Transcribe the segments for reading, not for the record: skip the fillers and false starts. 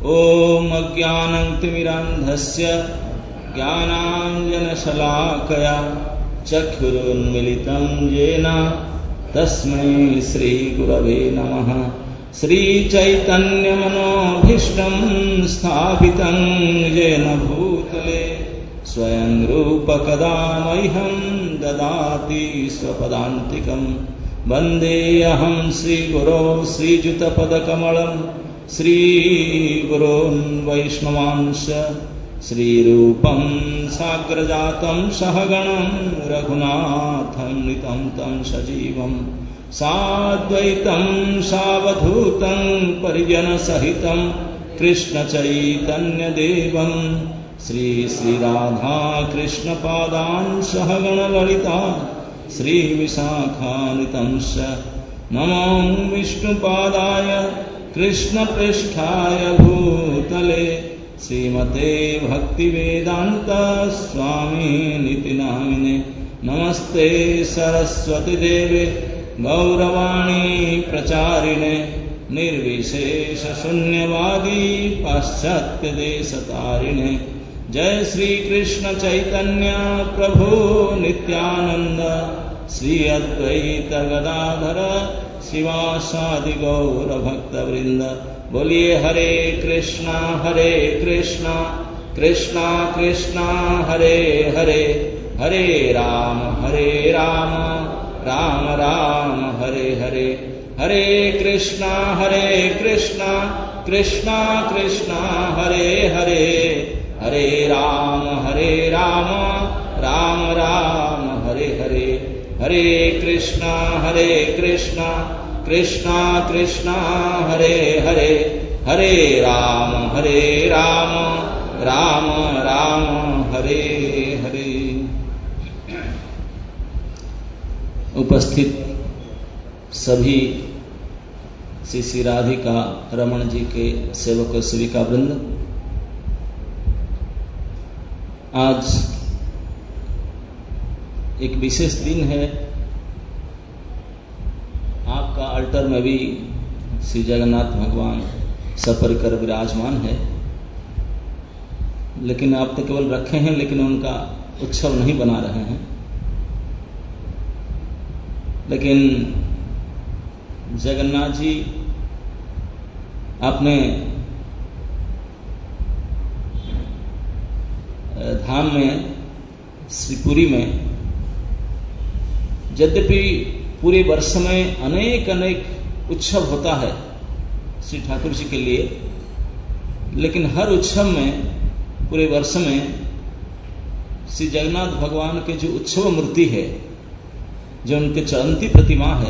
ॐ अज्ञानतिमिरान्धस्य ज्ञानाञ्जनशलाकया चक्षुरुन्मिलितं येन तस्मै श्रीगुरवे नमः। श्रीचैतन्यमनोभीष्टं स्थापितं येन भूतले स्वयं रूपकदा मह्यं ददाति स्वपदान्तिकं। वन्देऽहं श्रीगुरो श्रीयुतपदकमलं श्रीगुरोन् वैष्णवांश श्रीरूपं साग्रजातं सहगणं रघुनाथं नितं तं सजीवं साद्वैतं सावधूतं परिजनसहितं कृष्णचैतन्यदेवं श्रीराधा कृष्णपादान् सहगणललिता श्रीविशाखान्वितं च। नमो विष्णुपादाय कृष्णप्रेष्ठाय भूतले श्रीमते भक्तिवेदांत स्वामिनिति नामिने। नमस्ते सरस्वती देवे गौरवाणी प्रचारिणे निर्विशेष शून्यवादी पाश्चात्य देशतारिणे। जय श्री कृष्ण चैतन्य प्रभु नित्यानंद श्री अद्वैत गदाधर शिवासादि गौर भक्तवृंद। बोलिए हरे कृष्णा कृष्णा कृष्णा हरे हरे, हरे राम राम राम हरे हरे। हरे कृष्णा कृष्णा कृष्णा हरे हरे, हरे राम राम राम हरे हरे। हरे कृष्णा कृष्णा कृष्णा हरे हरे, हरे राम राम राम हरे हरे। उपस्थित सभी श्री राधिका रमण जी के सेवक सेविका वृंद, आज एक विशेष दिन है। आपका अल्टर में भी श्री जगन्नाथ भगवान सपरिकर विराजमान है, लेकिन आप तो केवल रखे हैं, लेकिन उनका उत्सव नहीं बना रहे हैं। लेकिन जगन्नाथ जी अपने धाम में श्रीपुरी में, यद्यपि पूरे वर्ष में अनेक उत्सव होता है श्री ठाकुर जी के लिए, लेकिन हर उत्सव में पूरे वर्ष में श्री जगन्नाथ भगवान के जो उत्सव मूर्ति है, जो उनके चलंती प्रतिमा है,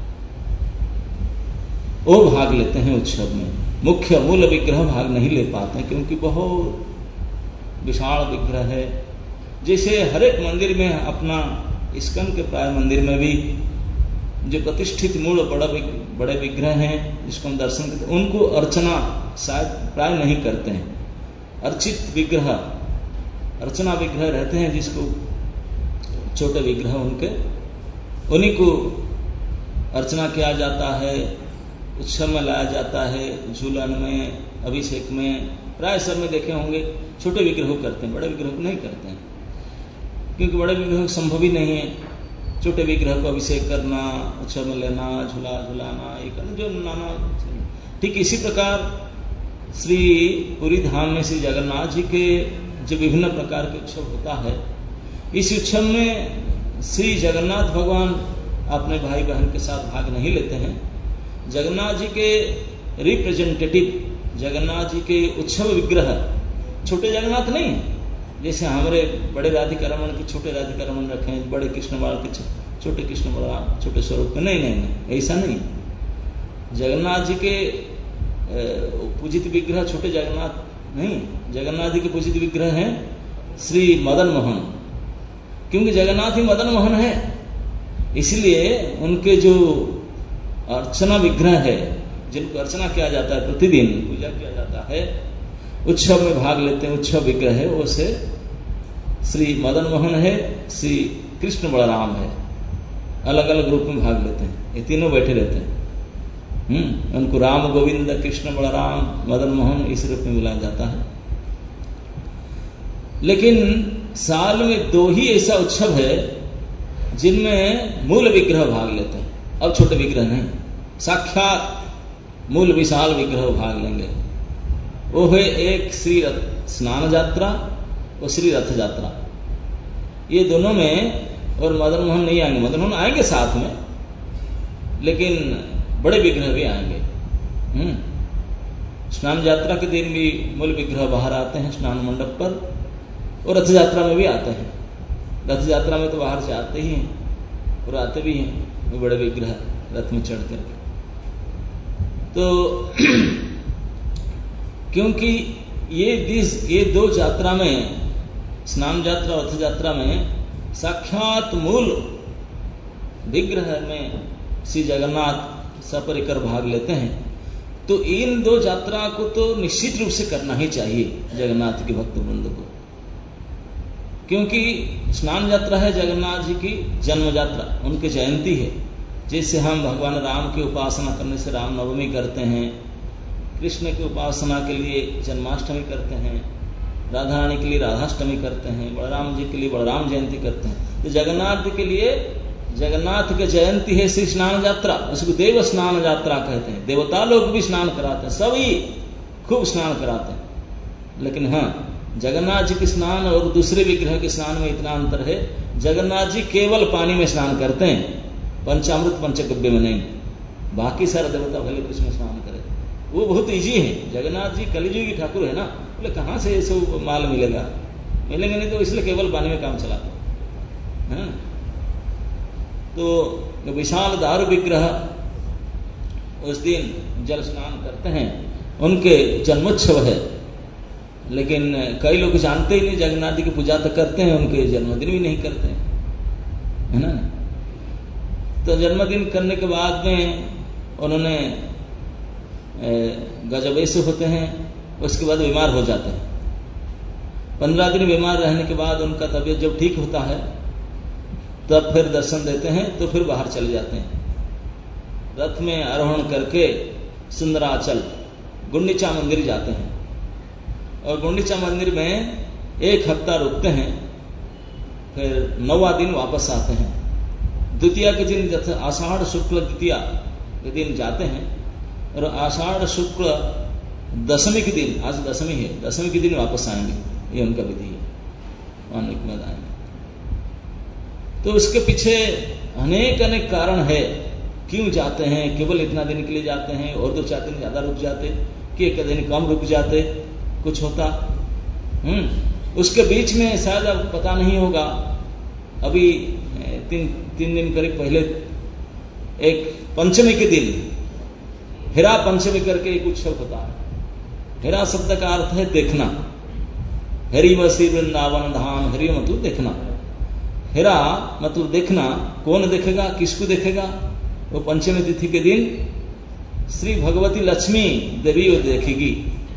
वो भाग लेते हैं उत्सव में। मुख्य मूल विग्रह भाग नहीं ले पाते हैं, क्योंकि बहुत विशाल विग्रह है। जैसे हर एक मंदिर में अपना इस्कन के प्राय मंदिर में भी जो प्रतिष्ठित मूल बड़े विग्रह हैं, जिसको हम दर्शन करते हैं, उनको अर्चना शायद प्राय नहीं करते हैं। अर्चित विग्रह, अर्चना विग्रह रहते हैं, जिसको छोटे विग्रह उन्हीं को अर्चना किया जाता है, उत्सव में लाया जाता है, झूलन में, अभिषेक में, प्राय सब में देखे होंगे छोटे विग्रह करते हैं, बड़े विग्रह को नहीं करते हैं, क्योंकि बड़े विग्रह संभव ही नहीं है छोटे विग्रह को अभिषेक करना, उत्सव में लेना, झुलाना, ये करना, जो नाना। ठीक इसी प्रकार श्री पुरी धाम में श्री जगन्नाथ जी के जो विभिन्न प्रकार के उत्सव होता है, इस उत्सव में श्री जगन्नाथ भगवान अपने भाई बहन के साथ भाग नहीं लेते हैं। जगन्नाथ जी के रिप्रेजेंटेटिव, जगन्नाथ जी के उत्सव विग्रह छोटे जगन्नाथ नहीं है, जैसे हमारे बड़े राधिका रमन के छोटे राधिका रमन रखे हैं, बड़े कृष्ण बाल के छोटे कृष्ण बलराम, छोटे स्वरूप के नहीं, ऐसा नहीं। जगन्नाथ जी के पूजित विग्रह छोटे जगन्नाथ नहीं, जगन्नाथ जी के पूजित विग्रह हैं श्री मदन मोहन, क्योंकि जगन्नाथ ही मदन मोहन है, इसलिए उनके जो अर्चना विग्रह है, जिनको अर्चना किया जाता है, प्रतिदिन पूजा किया जाता है, उत्सव में भाग लेते हैं, उत्सव विग्रह है, वो से श्री मदन मोहन है, श्री कृष्ण बलराम है, अलग अलग रूप में भाग लेते हैं। ये तीनों बैठे रहते हैं। उनको राम गोविंद कृष्ण बलराम मदन मोहन इस रूप में बुलाया जाता है। लेकिन साल में 2 ही ऐसा उत्सव है जिनमें मूल विग्रह भाग लेते हैं। अब छोटे विग्रह नहीं, साक्षात मूल विशाल विग्रह भाग लेंगे। वो है एक श्री स्नान यात्रा और श्री रथ यात्रा। ये दोनों में, और मदन मोहन नहीं आएंगे, मदन मोहन आएंगे साथ में, लेकिन बड़े विग्रह भी आएंगे। स्नान यात्रा के दिन भी मूल विग्रह बाहर आते हैं स्नान मंडप पर, और रथ यात्रा में भी आते हैं। रथ यात्रा में तो बाहर से आते ही हैं और आते भी हैं वो बड़े विग्रह रथ में चढ़ करके। तो क्योंकि ये 2 यात्रा में, स्नान यात्रा और रथ यात्रा में साक्षात मूल विग्रह में श्री जगन्नाथ सपरिकर भाग लेते हैं, तो इन 2 यात्रा को तो निश्चित रूप से करना ही चाहिए जगन्नाथ के भक्त वृंद को। क्योंकि स्नान यात्रा है जगन्नाथ जी की जन्म यात्रा, उनकी जयंती है। जैसे हम भगवान राम की उपासना करने से रामनवमी करते हैं, कृष्ण की उपासना के लिए जन्माष्टमी करते हैं, राधा रानी के लिए राधाष्टमी करते हैं, बलराम जी के लिए बलराम जयंती करते हैं, तो जगन्नाथ जी के लिए जगन्नाथ की जयंती है श्री स्नान यात्रा। उसको देव स्नान यात्रा कहते हैं। देवता लोग भी स्नान कराते हैं, सभी खूब स्नान कराते हैं। लेकिन हाँ, जगन्नाथ जी के स्नान और दूसरे विग्रह के स्नान में इतना अंतर है, जगन्नाथ जी केवल पानी में स्नान करते हैं, पंचामृत पंचगव्य में नहीं। बाकी सारे देवता भले कुछ में स्नान करें, वो बहुत इजी है। जगन्नाथ जी कलियुगी ठाकुर है ना, बोले कहाँ से ये सब माल मिलेगा, मिलेंगे नहीं, तो इसलिए केवल पानी में काम चलाते हैं। तो विशाल दारू विग्रह उस दिन जल स्नान करते हैं, उनके जन्मोत्सव है। लेकिन कई लोग जानते ही नहीं, जगन्नाथ जी की पूजा तो करते हैं, उनके जन्मदिन भी नहीं करते हैं, है ना। तो जन्मदिन करने के बाद में उन्होंने गजबैसे होते हैं, उसके बाद बीमार हो जाते हैं। 15 दिन बीमार रहने के बाद उनका तबीयत जब ठीक होता है तब फिर दर्शन देते हैं, तो फिर बाहर चले जाते हैं। रथ में आरोहण करके सुंदराचल गुंडीचा मंदिर जाते हैं, और गुंडीचा मंदिर में 1 हफ्ता रुकते हैं, फिर 9वां दिन वापस आते हैं। द्वितीया के दिन, आषाढ़ शुक्ल द्वितीया के दिन जाते हैं, और आषाढ़ शुक्ल दशमी के दिन, आज दशमी है, दशमी के दिन वापस आएंगे। ये उनका विधि है, आने के बाद आएंगे। तो उसके पीछे अनेक अनेक कारण है क्यों जाते हैं। केवल इतना दिन के लिए जाते हैं, और 2-4 दिन ज्यादा रुक जाते, कि 1 दिन कम रुक जाते, कुछ होता। उसके बीच में शायद अब पता नहीं होगा, अभी 3 दिन करीब पहले एक पंचमी के दिन हेरा पंचमी करके एक उत्सव होता है। हेरा शब्द का अर्थ है देखना। हरि वसी वृंदावन धाम, हरि मतलब देखना, हेरा मतलब देखना। कौन देखेगा, किसको देखेगा? वो पंचमी तिथि के दिन श्री भगवती लक्ष्मी देवी वो देखेगी।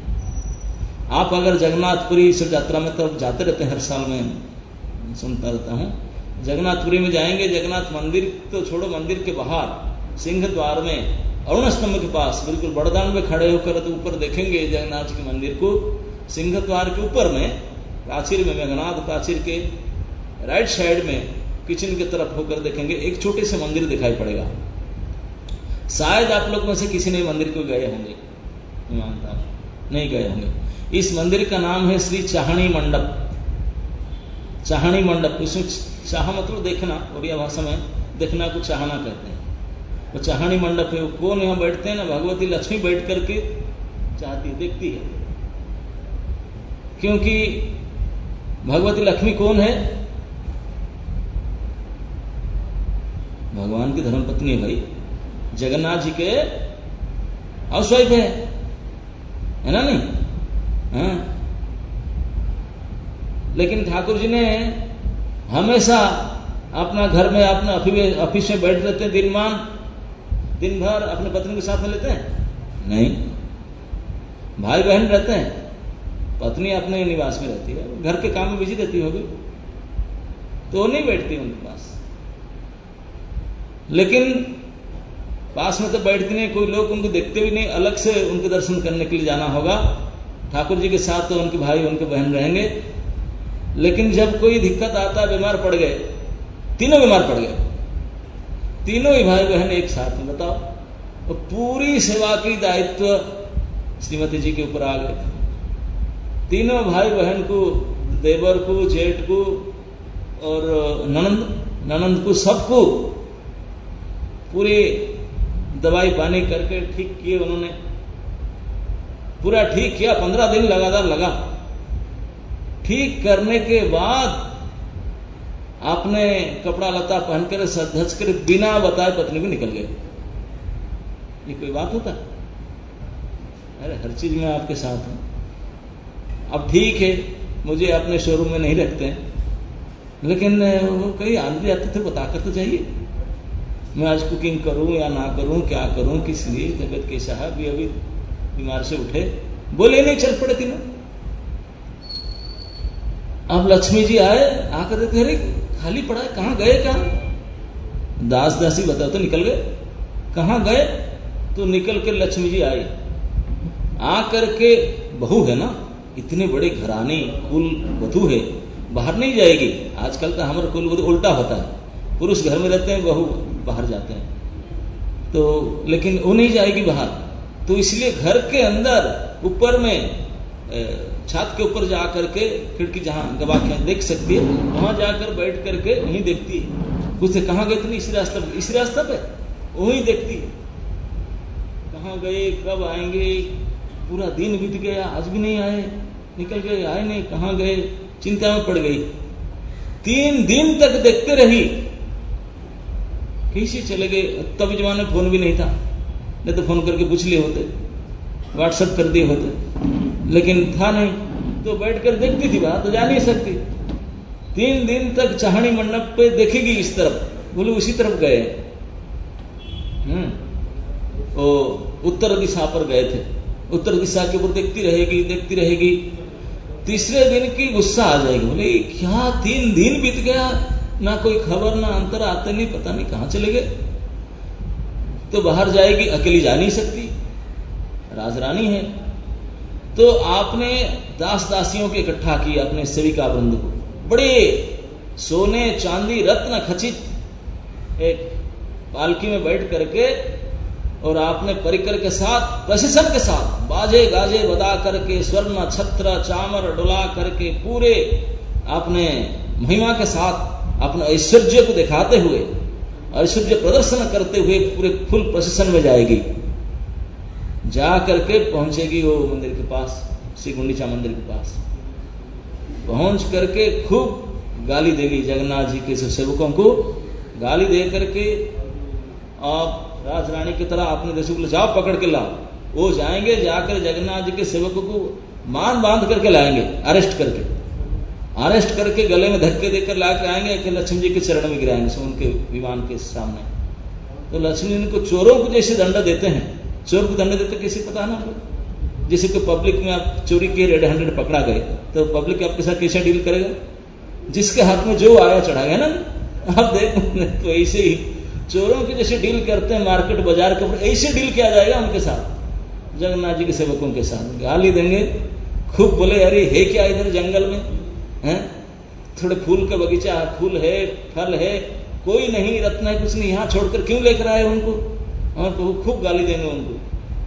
आप अगर जगन्नाथपुरी इस यात्रा में तब जाते रहते हैं, हर साल में सुनता रहता हूं, जगन्नाथपुरी में जाएंगे, जगन्नाथ मंदिर तो छोड़ो, मंदिर के बाहर सिंह द्वार में अरुण स्तंभ के पास बिल्कुल बड़दान में खड़े होकर तो ऊपर देखेंगे जगन्नाथ जी के मंदिर को। सिंह द्वार के ऊपर में प्राचीर में, मेघनाथ प्राचीर के राइट साइड में किचन की तरफ होकर देखेंगे, एक छोटे से मंदिर दिखाई पड़ेगा। शायद आप लोग में से किसी ने मंदिर को गए होंगे, मानता नहीं गए होंगे। इस मंदिर का नाम है श्री चाहणी मंडप। चाहणी मंडप, इसमें चाह मतलब देखना, उड़िया भाषा में देखना को चाहना कहते हैं। वो चाहणी मंडप है। वो कौन यहाँ बैठते हैं ना, भगवती लक्ष्मी बैठ करके चाहती है, देखती है। क्योंकि भगवती लक्ष्मी कौन है? भगवान की धर्मपत्नी है भाई, जगन्नाथ जी के हाउसवाइफ है ना, नहीं? हाँ। लेकिन ठाकुर जी ने हमेशा अपना घर में, अपना ऑफिस में बैठ रहते हैं, दिन भर अपने पत्नी के साथ में लेते हैं? नहीं। भाई बहन रहते हैं, पत्नी अपने निवास में रहती है, घर के काम में बिजी रहती होगी, तो वो नहीं बैठती उनके पास। लेकिन पास में तो बैठते नहीं, कोई लोग उनको देखते भी नहीं, अलग से उनके दर्शन करने के लिए जाना होगा। ठाकुर जी के साथ तो उनके भाई उनके बहन रहेंगे, लेकिन जब कोई दिक्कत आता, बीमार पड़ गए, तीनों बीमार पड़ गए, तीनों ही भाई बहन एक साथ में, बताओ, तो पूरी सेवा की दायित्व श्रीमती जी के ऊपर आ गए। तीनों भाई बहन को, देवर को, जेठ को और ननंद को, सबको पूरी दवाई पानी करके ठीक किए उन्होंने, पूरा ठीक किया। 15 दिन लगातार लगा। ठीक करने के बाद आपने कपड़ा लता पहनकर सज कर बिना बताए पत्नी को निकल गए। ये कोई बात होता? अरे हर चीज में आपके साथ हूं। अब ठीक है, मुझे अपने शोरूम में नहीं रखते हैं, लेकिन वो कहीं आने जाते थे, बताकर तो जाइए, मैं आज कुकिंग करूं या ना करूं, क्या करूं, किस लिए, तबियत कैसा है, अभी बीमार से उठे, बोले नहीं, चल पड़े तीनों। अब लक्ष्मी जी आए, आकर देखते, अरे खाली पड़ा है, कहां गए, कहां? दास दासी बताओ तो निकल गए, कहां गए? तो निकल के लक्ष्मी जी आई, आकर के, बहू है ना, इतने बड़े घराने कुल वधू है, बाहर नहीं जाएगी। आजकल तो हमारा कुल वधू उल्टा होता है, पुरुष घर में रहते हैं, बहू बाहर जाते हैं, तो लेकिन वो नहीं जाएगी बाहर। तो इसलिए घर के अंदर ऊपर में छत के ऊपर जा करके, खिड़की जहां गवा के देख सकती है, वहां जाकर बैठ करके वहीं देखती है। कुछ कहां गए? तो नहीं, इसी रास्ता पे वहीं देखती है, कहां गए, कब आएंगे। पूरा दिन बीत गया, आज भी नहीं आए, निकल गए, आए नहीं, कहां गए, चिंता में पड़ गई। 3 दिन तक देखते रही, कैसे चले गए। तब जमाने में फोन भी नहीं था, नहीं तो फोन करके पूछ लिए होते, व्हाट्सएप कर दिए होते, लेकिन था नहीं, तो बैठकर देखती थी, बाहर तो जा नहीं सकती। 3 दिन तक चाहनी मंडप पे देखेगी इस तरफ, बोले उसी तरफ गए। वो उत्तर दिशा पर गए थे, उत्तर दिशा के ऊपर देखती रहेगी, देखती रहेगी। तीसरे दिन की गुस्सा आ जाएगी, बोले क्या 3 दिन बीत गया, ना कोई खबर, ना अंतर, आते नहीं, पता नहीं कहां चले गए। तो बाहर जाएगी, अकेली जा नहीं सकती, राजरानी है। तो आपने दास दासियों को इकट्ठा किया, अपने सेविका वृंद को, बड़े सोने चांदी रत्न खचित एक पालकी में बैठ करके, और आपने परिकर के साथ, प्रशासन के साथ, बाजे गाजे बजा करके, स्वर्ण छत्र चामर डुला करके, पूरे आपने महिमा के साथ अपने ऐश्वर्य को दिखाते हुए, ऐश्वर्य प्रदर्शन करते हुए पूरे फुल प्रशासन में जाएगी। जा करके पहुंचेगी वो मंदिर के पास, श्री गुंडीचा मंदिर के पास पहुंच करके खूब गाली देगी जगन्नाथ जी के सेवकों को, गाली दे करके, आप राजरानी की तरह अपने देशों को जाओ, पकड़ के लाओ। वो जाएंगे, जाकर जगन्नाथ जी के सेवकों को मान बांध करके लाएंगे, अरेस्ट करके गले में धक्के देकर ला के आएंगे कि लक्ष्मी जी के चरण में गिराएंगे, उनके विमान के सामने। तो लक्ष्मी जी को चोरों को जैसे दंड देते हैं, चोर को दंड देते कैसे पता ना, जैसे कि पब्लिक में आप चोरी किए, रेड हैंडेड पकड़ा गए, तो पब्लिक आपके साथ कैसे डील करेगा? जिसके हाथ में जो आया चढ़ाएगा ना, आप देख। तो ऐसे ही चोरों की जैसे डील करते हैं मार्केट बाजार के ऊपर, ऐसे डील किया जाएगा उनके साथ, जगन्नाथ जी के सेवकों के साथ। गाली देंगे खूब, बोले अरे है क्या इधर जंगल में हैं, थोड़े फूल का बगीचा, फूल है, फल है, कोई नहीं, रत्न है, कुछ नहीं, यहां छोड़कर क्यों लेकर आए उनको? और तो खूब गाली देंगे उनको,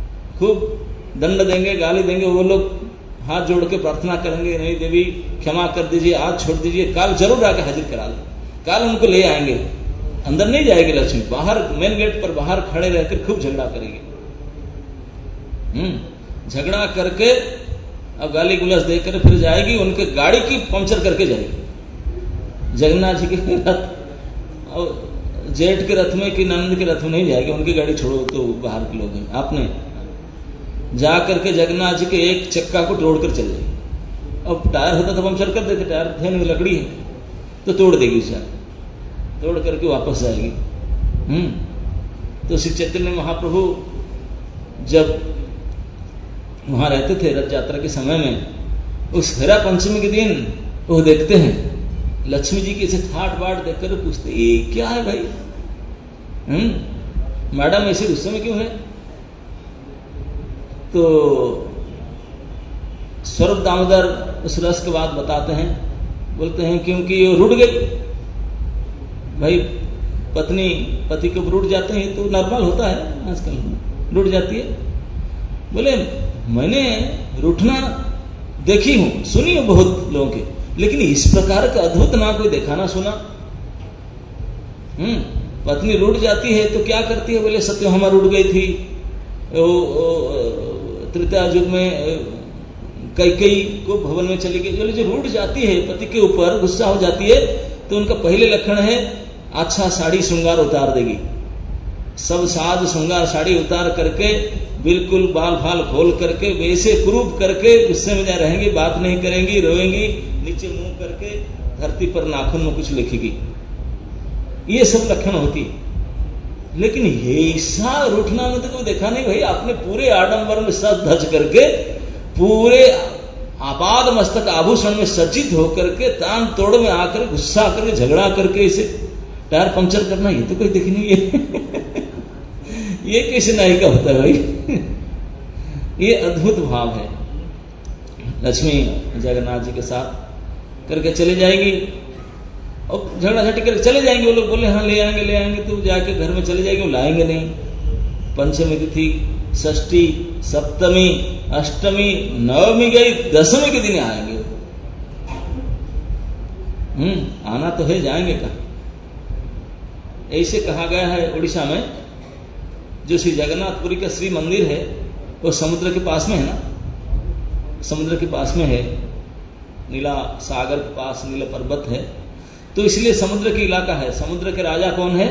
खूब दंड देंगे, गाली देंगे। वो लोग हाथ जोड़ के प्रार्थना करेंगे, नहीं देवी क्षमा कर दीजिए, आज छोड़ दीजिए, काल जरूर आके हाजिर करा लें, काल उनको ले आएंगे। अंदर नहीं जाएगी लक्ष्मी, बाहर मेन गेट पर बाहर खड़े रहकर खूब झगड़ा करेगी। झगड़ा करके अब गाली गुलास देकर फिर जाएगी, उनके गाड़ी की पंक्चर करके जाएगी। जगन्नाथ जी के रथ और जेठ के रथ में कि नंद के रथ में नहीं जाएगी, उनकी गाड़ी छोड़ो, तो बाहर के लोग हैं। आपने जा करके जगन्नाथ जी के एक चक्का को तोड़कर चल जाएगी। अब टायर होता तो पंक्चर कर देते, टायर थे नहीं, लकड़ी है, तो तोड़ देगी उसे, तोड़ करके वापस जाएगी। तो श्री चैतन्य महाप्रभु जब वहां रहते थे रथ यात्रा के समय में, उस हेरा पंचमी के दिन वो देखते हैं लक्ष्मी जी की ऐसे ठाट बाट देखकर पूछते, ये क्या है भाई? मैडम ऐसे गुस्से में क्यों है? तो स्वरूप दामोदर उस रस के बाद बताते हैं, बोलते हैं क्योंकि वो रुठ गई। भाई पत्नी पति को रूठ जाते हैं तो नॉर्मल होता है, आजकल रूठ जाती है। बोले मैंने रूठना देखी हूं, सुनी हूं बहुत लोगों के, लेकिन इस प्रकार का अद्भुत ना कोई देखा ना सुना। पत्नी रूठ जाती है तो क्या करती है? बोले सत्यभामा रूठ गई थी, त्रेता युग में कैकेयी को भवन में चली गई। बोले जो रूठ जाती है पति के ऊपर, गुस्सा हो जाती है, तो उनका पहले लक्षण है अच्छा साड़ी श्रृंगार उतार देगी, सब साज श्रृंगार साड़ी उतार करके बिल्कुल बाल फाल खोल करके वैसे क्रूप करके गुस्से में जा रहेंगी, बात नहीं करेंगी, रोएंगी, नीचे मुंह करके धरती पर नाखून में कुछ लिखेगी। ये सब लक्षण होती है। लेकिन ऐसा रूठना में तो कोई देखा नहीं। भाई आपने पूरे आडंबर में सज धज करके, पूरे आपाद मस्तक आभूषण में सज्जित होकर के, तान तोड़ में आकर गुस्सा करके झगड़ा करके इसे टायर पंक्चर करना, ये तो कोई दिख नहीं है। ये कैसे नायिका होता है भाई? ये अद्भुत भाव है। लक्ष्मी जगन्नाथ जी के साथ करके चले जाएंगी और झगड़ा झटी करके चले जाएंगे। वो लोग बोले हाँ ले आएंगे, तो जाके घर में चले जाएंगे, वो लाएंगे नहीं। पंचमी तिथि, षष्ठी, सप्तमी, अष्टमी, नवमी गई, दसवीं के दिन आएंगे। आना तो है, जाएंगे कहाँ? ऐसे कहा गया है उड़ीसा में जो श्री जगन्नाथपुरी का श्री मंदिर है, वो समुद्र के पास में है ना, समुद्र के पास में है, नीला सागर के पास नीला पर्वत है, तो इसलिए समुद्र की इलाका है। समुद्र के राजा कौन है?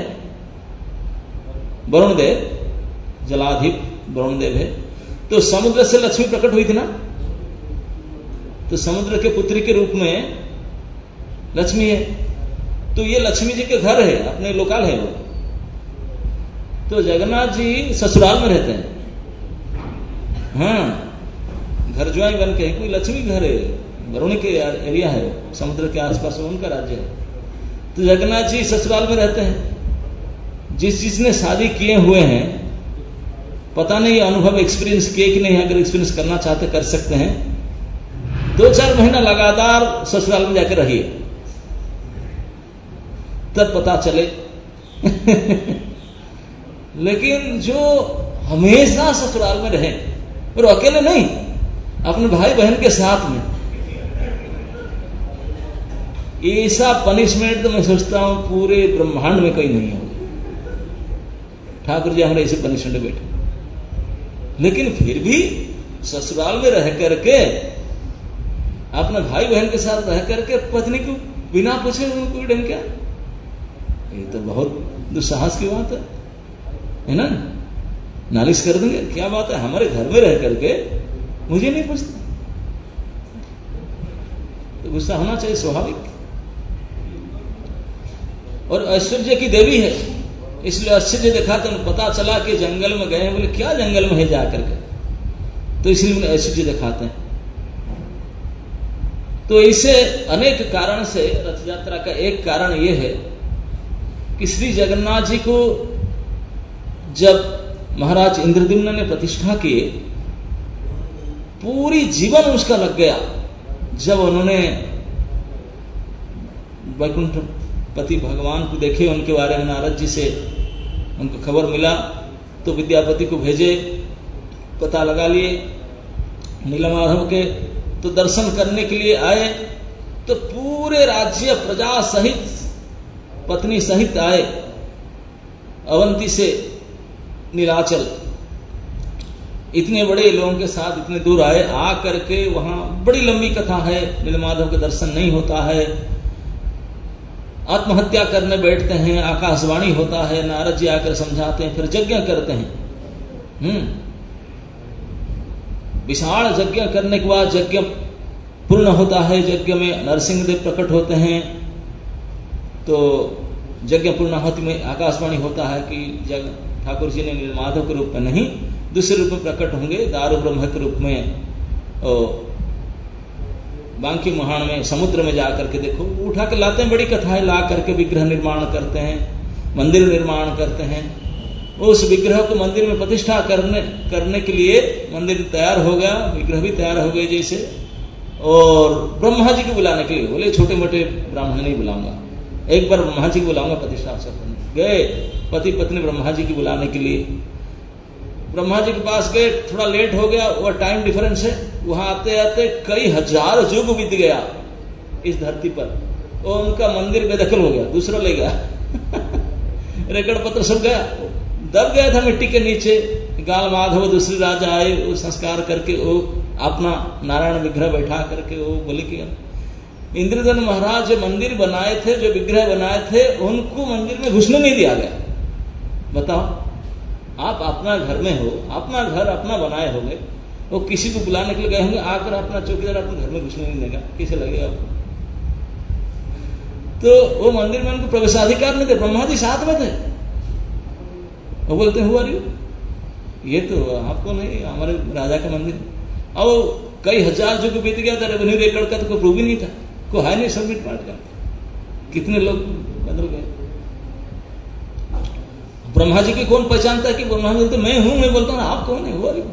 वरुण देव, जलाधिप वरुण देव है। तो समुद्र से लक्ष्मी प्रकट हुई थी ना, तो समुद्र के पुत्री के रूप में लक्ष्मी है। तो ये लक्ष्मी जी के घर है, अपने लोकल है वो। तो जगन्नाथ जी ससुराल में रहते हैं, हाँ, घर ज्वाई बन के, कोई लक्ष्मी घर है, वरुण के एरिया है, समुद्र के आसपास उनका राज्य है। तो जगन्नाथ जी ससुराल में रहते हैं। जिसने शादी किए हुए हैं, पता नहीं अनुभव एक्सपीरियंस किए कि नहीं, अगर एक्सपीरियंस करना चाहते कर सकते हैं। 2-4 महीना लगातार ससुराल में जाकर रहिए, तब पता चले। लेकिन जो हमेशा ससुराल में रहे, और अकेले नहीं, अपने भाई बहन के साथ में, ऐसा पनिशमेंट तो मैं सोचता हूं पूरे ब्रह्मांड में कोई नहीं होगा। ठाकुर जी हमारे ऐसे पनिशमेंट बैठे, लेकिन फिर भी ससुराल में रह करके, अपने भाई बहन के साथ रह करके पत्नी को बिना पूछे उनको ढंग क्या, ये तो बहुत दुस्साहस की बात है ना? नालिश कर देंगे, क्या बात है, हमारे घर में रह करके मुझे नहीं पूछते। तो गुस्सा होना चाहिए, स्वाभाविक। और ऐश्वर्य की देवी है, इसलिए आश्चर्य देखा तो पता चला कि जंगल में गए। बोले क्या जंगल में है जाकर के? तो इसलिए उन्हें ऐश्वर्य दिखाते हैं। तो इसे अनेक कारण से रथ यात्रा का एक कारण यह है कि श्री जगन्नाथ जी को जब महाराज इंद्रद्युम्न ने प्रतिष्ठा किए, पूरी जीवन उसका लग गया। जब उन्होंने वैकुंठ पति भगवान को देखे, उनके बारे में नारद जी से उनको खबर मिला, तो विद्यापति को भेजे, पता लगा लिए नीलमाधव के, तो दर्शन करने के लिए आए। तो पूरे राज्य प्रजा सहित, पत्नी सहित आए, अवंती से नीलाचल, इतने बड़े लोगों के साथ इतने दूर आए। आ करके वहां बड़ी लंबी कथा है, नीलमाधव के दर्शन नहीं होता है, आत्महत्या करने बैठते हैं, आकाशवाणी होता है, नारद जी आकर समझाते हैं, फिर यज्ञ करते हैं। विशाल यज्ञ करने के बाद यज्ञ पूर्ण होता है, यज्ञ में नरसिंहदेव प्रकट होते हैं। तो यज्ञ पूर्णाहुति में आकाशवाणी होता है कि ठाकुर जी ने नीलमाधव के रूप में नहीं, दूसरे रूप में प्रकट होंगे, दारू ब्रह्म के रूप में। बांकी मुहान में समुद्र में जाकर के देखो, उठा के लाते हैं, बड़ी कथा है। ला करके विग्रह निर्माण करते हैं, मंदिर निर्माण करते हैं, उस विग्रह को मंदिर में प्रतिष्ठा करने के लिए मंदिर तैयार हो गया, विग्रह भी तैयार हो गए जैसे। और ब्रह्मा जी को बुलाने के लिए बोले छोटे मोटे ब्राह्मण नहीं बुलाऊंगा, एक बार ब्रह्मा जी को बुलाऊंगा प्रतिष्ठा अवसर करने। गए पति पत्नी ब्रह्मा जी की बुलाने के लिए, ब्रह्मा जी के पास गए, थोड़ा लेट हो गया, वह टाइम डिफरेंस है, वहां आते आते कई हजार युग बीत गया इस धरती पर, और उनका मंदिर बेदखल हो गया, दूसरा ले गया रिकॉर्ड पत्र सब गया, दब गया था मिट्टी के नीचे। गाल माधव दूसरे राजा आए, वो संस्कार करके वो अपना नारायण विग्रह बैठा करके वो बोले कि इंद्रधन महाराज जो मंदिर बनाए थे, जो विग्रह बनाए थे, उनको मंदिर में घुसने नहीं दिया गया। बताओ, आप अपना घर में हो, अपना घर अपना बनाए होंगे, वो किसी को बुलाने के लिए गए होंगे, आकर अपना चौकीदार अपने घर में घुसने नहीं देगा, कैसे लगेगा आपको? तो वो मंदिर में उनको प्रवेशाधिकार नहीं थे, ब्रह्मा जी साथ में थे। वो बोलते हुआ रही ये तो आपको नहीं, हमारे राजा का मंदिर। अब कई हजार युग बीत गया था, रेवेन्यू रिकॉर्ड का तो कोई प्रूफ ही नहीं था, कोई है नहीं सबमिट पार्ट का, कितने लोग बदल गए। ब्रह्मा जी की कौन पहचानता है कि ब्रह्मा जी तो मैं हूं, मैं बोलता हूं आप कौन है, हुआ रही।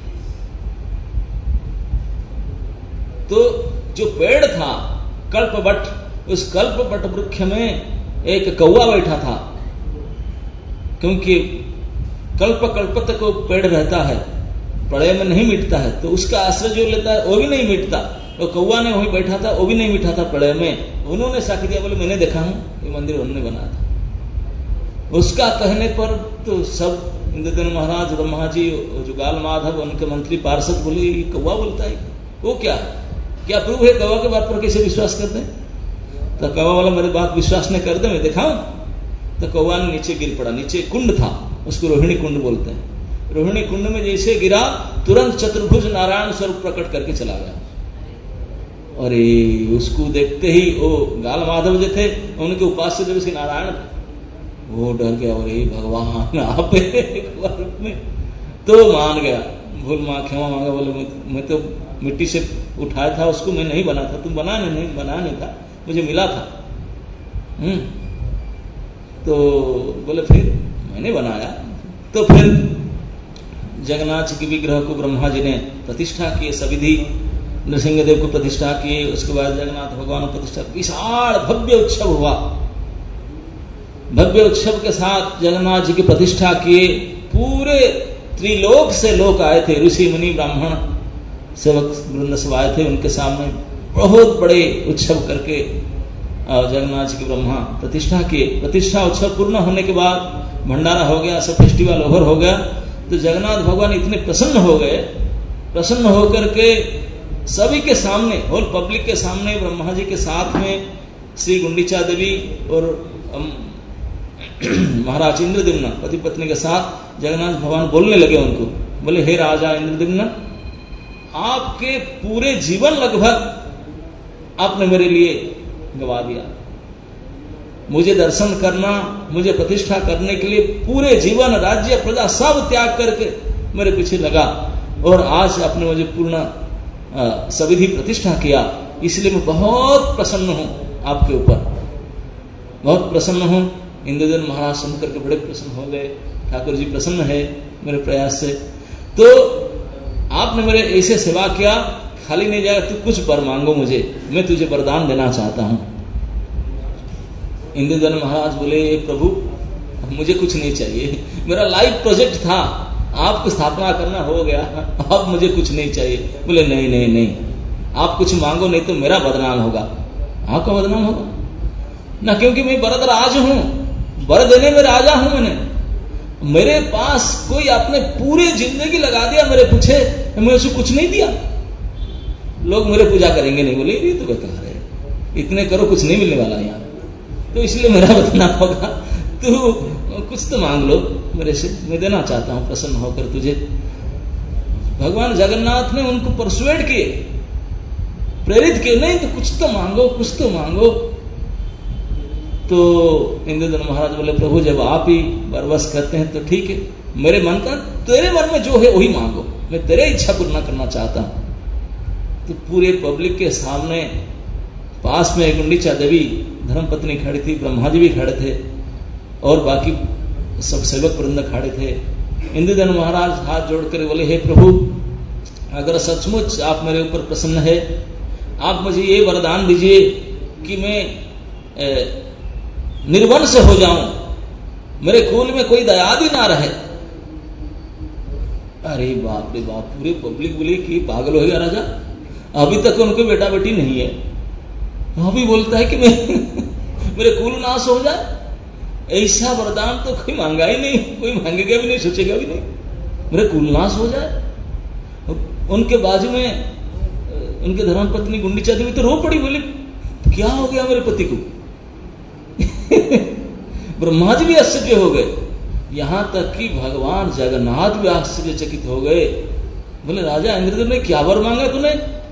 तो जो पेड़ था कल्पवट, उस कल्पवट वृक्ष में एक कौवा बैठा था, क्योंकि कल्प कल्प तक वो पेड़ रहता है, प्रलय में नहीं मिटता है, तो उसका आश्रय जो लेता है वो भी नहीं मिटता। तो कौवा ने वहीं बैठा था, वो भी नहीं मिटा था प्रलय में। उन्होंने साक्ष्य दिया, बोले मैंने देखा हूं, ये मंदिर उन्होंने बनाया था। उसका कहने पर तो सब इंद्रधन महाराज, ब्रह्मा जी, जुगाल माधव, उनके मंत्री पार्षद बोले ये कौवा बोलता है, वो क्या प्रूफ है? कौवा के बात पर कैसे विश्वास करते हैं? तो कौवा वाला मेरे बात विश्वास नहीं करते, मैं दिखाऊं? तो कौवा ने नीचे गिर पड़ा, नीचे कुंड था, उसको रोहिणी कुंड बोलते हैं। रोहिणी कुंड में जैसे गिरा, तुरंत चतुर्भुज नारायण स्वरूप प्रकट करके चला गया। और उसको देखते ही वो गाल माधव जो थे, उनके उपास्य जब से नारायण थे, वो डर गया, और भगवान आप रूप में। तो मान गया, भूल मां क्षमा मांगा, बोले मैं तो मिट्टी से उठाया था उसको, मैं नहीं बना था, तुम बना नहीं था, मुझे मिला था। तो बोले फिर मैंने बनाया। तो फिर जगन्नाथ जी के विग्रह को ब्रह्मा जी ने प्रतिष्ठा किए, सविधि नृसिंह देव को प्रतिष्ठा किए, उसके बाद जगन्नाथ भगवान को प्रतिष्ठा, विशाल भव्य उत्सव हुआ। भव्य उत्सव के साथ जगन्नाथ जी की प्रतिष्ठा किए, पूरे त्रिलोक से लोग आए थे, ऋषि मुनि ब्राह्मण सेवक वृंद सब आए थे, उनके सामने बहुत बड़े उत्सव करके जगन्नाथ जी की ब्रह्मा प्रतिष्ठा किए। प्रतिष्ठा उत्सव पूर्ण होने के बाद भंडारा हो गया, सब फेस्टिवल ओवर हो गया। तो जगन्नाथ भगवान इतने प्रसन्न हो गए, प्रसन्न होकर के सभी के सामने, होल पब्लिक के सामने, ब्रह्मा जी के साथ में श्री गुंडीचा देवी और महाराज इंद्रद्युम्न पति पत्नी के साथ जगन्नाथ भगवान बोलने लगे उनको, बोले हे राजा इंद्रद्युम्न, आपके पूरे जीवन लगभग आपने मेरे लिए गवा दिया। मुझे दर्शन करना, मुझे प्रतिष्ठा करने के लिए पूरे जीवन, राज्य, प्रजा सब त्याग करके मेरे पीछे लगा, और आज आपने मुझे पूर्ण सविधि प्रतिष्ठा किया, इसलिए मैं बहुत प्रसन्न हूं आपके ऊपर, बहुत प्रसन्न हूं। इंद्रद्युम्न महाराज सुनकर के बड़े प्रसन्न हो गए, ठाकुर जी प्रसन्न है मेरे प्रयास से, तो आपने मेरे ऐसे सेवा किया, खाली नहीं जाएगा, तू कुछ वर मांगो मुझे, मैं तुझे वरदान देना चाहता हूं। इंद्रद्युम्न महाराज बोले प्रभु मुझे कुछ नहीं चाहिए, मेरा लाइफ प्रोजेक्ट था, आपको स्थापना करना हो गया, अब मुझे कुछ नहीं चाहिए। बोले नहीं नहीं नहीं, आप कुछ मांगो, नहीं तो मेरा बदनाम होगा। आपका बदनाम होगा ना, क्योंकि मैं वरदराज हूं, वर देने में राजा हूं। मेरे पास कोई आपने पूरी जिंदगी लगा दिया मेरे पीछे, मैं उसे कुछ नहीं दिया, लोग मेरे पूजा करेंगे नहीं। बोले ये तो बेकार है, इतने करो कुछ नहीं मिलने वाला यहाँ, तो इसलिए मेरा बदनाम होगा, तू कुछ तो मांग लो मेरे से, मैं देना चाहता हूं प्रसन्न होकर तुझे। भगवान जगन्नाथ ने उनको परसुएड किए, प्रेरित किए, नहीं तो कुछ तो मांगो, कुछ तो मांगो। तो इंद्रद्युम्न महाराज बोले प्रभु जब आप ही बरबस करते हैं तो ठीक है, मेरे मन का, तेरे मन में जो है वही मांगो, मैं तेरे इच्छा पूर्ण करना चाहता हूं। तो पूरे पब्लिक के सामने पास में गुंडीचा देवी धर्मपत्नी खड़ी थी, ब्रह्मा जी भी खड़े थे, और बाकी सब सेवक वृंद खड़े थे। इंद्रधन महाराज हाथ जोड़कर बोले, हे प्रभु, अगर सचमुच आप मेरे ऊपर प्रसन्न है, आप मुझे ये वरदान दीजिए कि मैं निर्वंश हो जाऊं, मेरे कुल में कोई दयादी ना रहे। अरे बाप रे बाप, पूरे पब्लिक बोली कि पागल हो गया राजा, अभी तक उनके बेटा बेटी नहीं है, अभी बोलता है कि मैं मेरे कुल नाश हो जाए। ऐसा वरदान तो कोई मांगा ही नहीं, कोई मांगेगा भी नहीं, सोचेगा भी नहीं, मेरे कुल नाश हो जाए। उनके बाजू में उनके धर्मपत्नी गुंडीचा देवी तो रो पड़ी, बोली क्या हो गया मेरे पति को। ब्रह्मा जी भी आश्चर्य हो गए, यहां तक कि भगवान जगन्नाथ भी आश्चर्यचकित हो गए। बोले, राजा इंद्रदेव ने क्या वर मांगा तूने?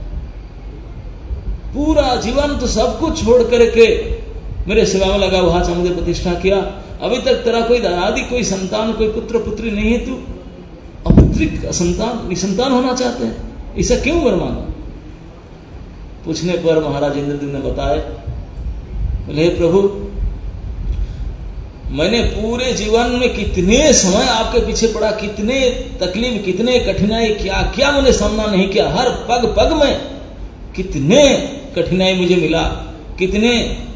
पूरा जीवन तो सब कुछ छोड़ करके मेरे सेवा में लगा, वहां से मुझे प्रतिष्ठा किया, अभी तक तेरा कोई दादी, कोई संतान, कोई पुत्र पुत्री नहीं है, तू अपुत्रिक संतान निसंतान होना चाहते हैं, ऐसा क्यों वर मांगा? पूछने पर महाराज इंद्रदेव ने बताया, बोले प्रभु, मैंने पूरे जीवन में कितने समय आपके पीछे पड़ा, कितने तकलीफ, कितने कठिनाई, क्या क्या मैंने सामना नहीं किया, हर पग पग में कितने कठिनाई मुझे मिला, कितने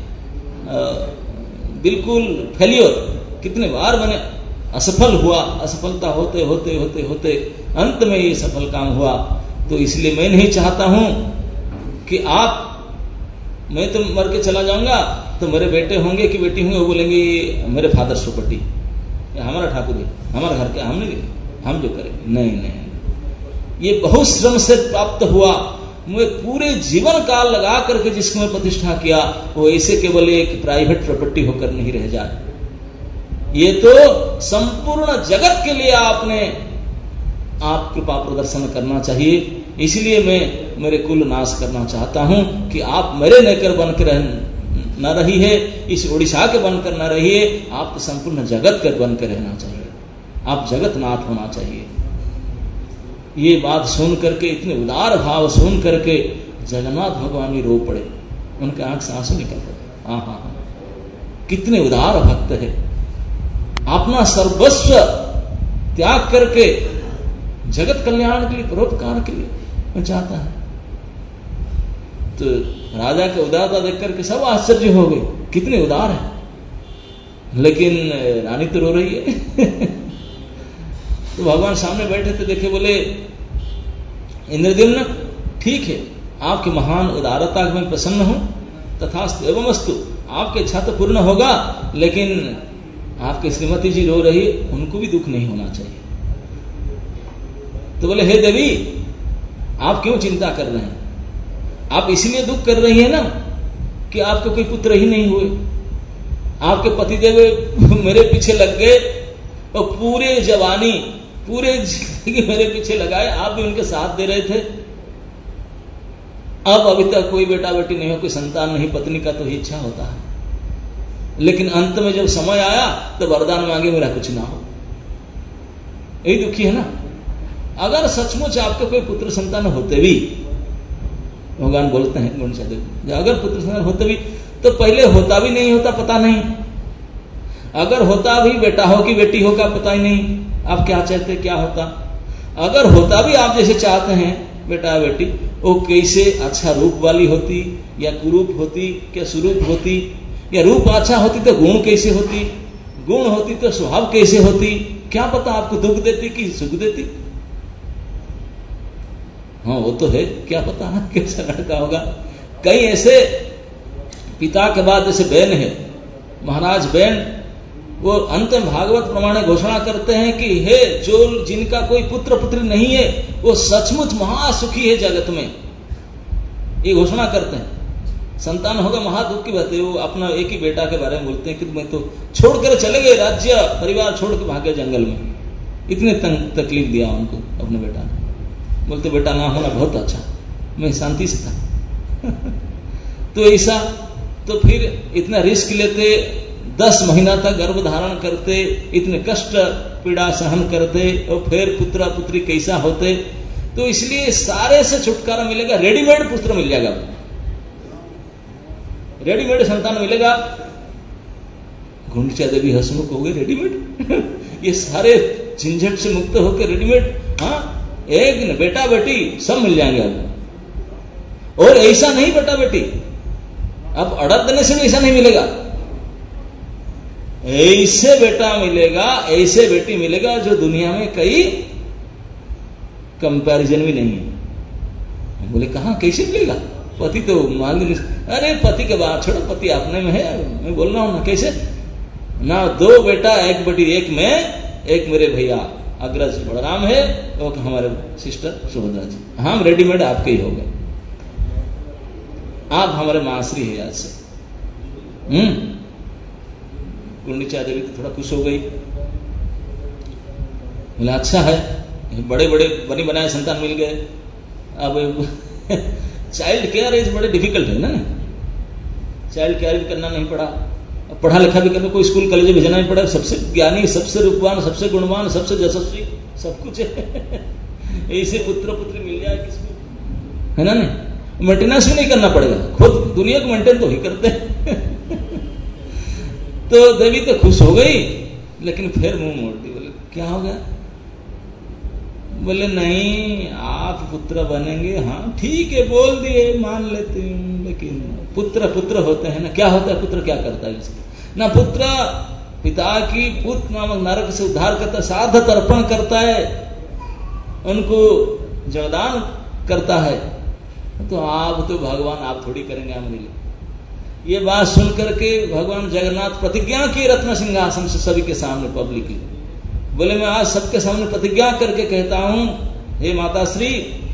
बिल्कुल फेलियर, कितने बार मैंने असफल हुआ, असफलता होते होते होते होते अंत में ये सफल काम हुआ। तो इसलिए मैं नहीं चाहता हूं कि आप, मैं तो मर के चला जाऊंगा तो मेरे बेटे होंगे कि बेटी होंगे, वो बोलेंगे मेरे फादर प्रॉपर्टी, हमारा ठाकुर है, हमारा घर का, हम नहीं, हम जो करेंगे। नहीं नहीं, ये बहुत श्रम से प्राप्त हुआ, मैं पूरे जीवन काल लगा करके जिसको मैं प्रतिष्ठा किया, वो ऐसे केवल एक प्राइवेट प्रॉपर्टी होकर नहीं रह जाए। ये तो संपूर्ण जगत के लिए आपने आप कृपा प्रदर्शन करना चाहिए। इसलिए मैं मेरे कुल नाश करना चाहता हूं कि आप मेरे नेकर बनकर न रही है, इस उड़ीसा के बनकर न रहिए, आप तो संपूर्ण जगत के बनकर रहना चाहिए, आप जगतनाथ होना चाहिए। ये बात सुन करके, इतने उदार भाव सुन करके जगन्नाथ भगवान भी रो पड़े, उनके आंख से आंसू निकल पड़े। हाँ हाँ, कितने उदार भक्त है, अपना सर्वस्व त्याग करके जगत कल्याण के लिए, परोपकार के लिए चाहता है। तो राजा के उदारता देख करके सब आश्चर्य हो गए, कितने उदार है। लेकिन रानी तो रो रही है। तो भगवान सामने बैठे थे, देखे, बोले इंद्रदेव, ठीक है, आपकी महान उदारता में प्रसन्न हूं, तथास्तु एवमस्तु, आपकी इच्छा तो पूर्ण होगा, लेकिन आपके श्रीमती जी रो रही, उनको भी दुख नहीं होना चाहिए। तो बोले, हे देवी, आप क्यों चिंता कर रहे हैं? आप इसलिए दुख कर रही है ना कि आपके कोई पुत्र ही नहीं हुए, आपके पतिदेव मेरे पीछे लग गए और पूरे जवानी, पूरे जिंदगी मेरे पीछे लगाए, आप भी उनके साथ दे रहे थे। अब अभी तक कोई बेटा बेटी नहीं हो, कोई संतान नहीं, पत्नी का तो ही इच्छा होता है, लेकिन अंत में जब समय आया तो वरदान मांगे मेरा कुछ ना हो, यही दुखी है ना। अगर सचमुच आपके कोई पुत्र संतान होते भी, भगवान बोलते हैं गुण देव, अगर पुत्र संतान होते भी तो पहले होता भी नहीं होता, पता नहीं, अगर होता भी बेटा हो कि बेटी हो का पता ही नहीं, आप क्या चाहते क्या होता। अगर होता भी आप जैसे चाहते हैं बेटा बेटी, वो कैसे अच्छा रूप वाली होती या कुरूप होती, क्या स्वरूप होती, या रूप अच्छा होती तो गुण कैसे होती, गुण होती तो स्वभाव कैसे होती, क्या पता आपको दुख देती कि सुख देती। हाँ वो तो है, क्या पता है कैसा लड़का होगा। कई ऐसे पिता के बाद जैसे बहन है, महाराज बहन, वो अंत में भागवत प्रमाणे घोषणा करते हैं कि हे जो जिनका कोई पुत्र पुत्री नहीं है वो सचमुच महासुखी है जगत में, ये घोषणा करते हैं। संतान होगा महादुख की बात है, वो अपना एक ही बेटा के बारे में बोलते हैं कि मैं तो छोड़कर चले गए, राज्य परिवार छोड़ के भागे जंगल में, इतने तकलीफ दिया उनको अपने बेटा ने। बोलते बेटा ना होना बहुत अच्छा, मैं शांति से था। तो ऐसा, तो फिर इतना रिस्क लेते, 10 महीना तक गर्भ धारण करते, इतने कष्ट पीड़ा सहन करते, और फिर पुत्र पुत्री कैसा होते। तो इसलिए सारे से छुटकारा मिलेगा, रेडीमेड पुत्र मिल जाएगा, रेडीमेड संतान मिलेगा। गुंडीचा देवी हंसमुख हो गए रेडीमेड ये सारे झंझट से मुक्त होकर रेडीमेड। हाँ, एक बेटा बेटी सब मिल जाएंगे अब। और ऐसा नहीं बेटा बेटी, अब अड़द देने से भी ऐसा नहीं मिलेगा, ऐसे बेटा मिलेगा, ऐसे बेटी मिलेगा जो दुनिया में कई कंपैरिजन भी नहीं है। बोले कहां, कैसे मिलेगा? पति तो मान ली, अरे पति के बात छोड़ो, पति अपने में है, मैं बोल रहा हूं ना। कैसे ना, 2 बेटा 1 बेटी, एक मैं एक मेरे भैया अग्रज बलराम है और हमारे सिस्टर सुभद्रा जी, हम रेडीमेड आपके ही हो गए, आप हमारे मासरी है आज से। गुंडीचा देवी तो थोड़ा खुश हो गई, बोला अच्छा है, बड़े बड़े बनी बनाए संतान मिल गए। अब चाइल्ड केयर इज बड़े डिफिकल्ट है ना, चाइल्ड केयर भी करना नहीं पड़ा, पढ़ा लिखा भी करना, कोई स्कूल कॉलेज भेजना नहीं पड़ा, सबसे ज्ञानी, सबसे रूपवान, सबसे गुणवान, सबसे यशस्वी, सब कुछ है। ऐसे पुत्र पुत्री मिल जाए किसको, है ना? नहीं, मेंटेनेंस भी नहीं करना पड़ेगा, खुद दुनिया को मेंटेन तो ही करते तो देवी तो खुश हो गई, लेकिन फिर मुंह मोड़ दी। बोले क्या हो गया? बोले नहीं, आप पुत्र बनेंगे। हाँ ठीक है, बोल दिए, मान लेते हूं, लेकिन पुत्र पुत्र होते हैं ना। क्या होता है पुत्र, क्या करता है इसका ना? पुत्र पिता की पुत्र नामक नरक से उद्धार करता, साध तर्पण करता है, उनको जलदान करता है। तो आप तो भगवान आप थोड़ी करेंगे हमारे लिए। ये बात सुन करके भगवान जगन्नाथ प्रतिज्ञा की रत्न सिंहासन से सभी के सामने पब्लिकली। बोले मैं आज सबके सामने प्रतिज्ञा करके कहता हूं, हे माता श्री,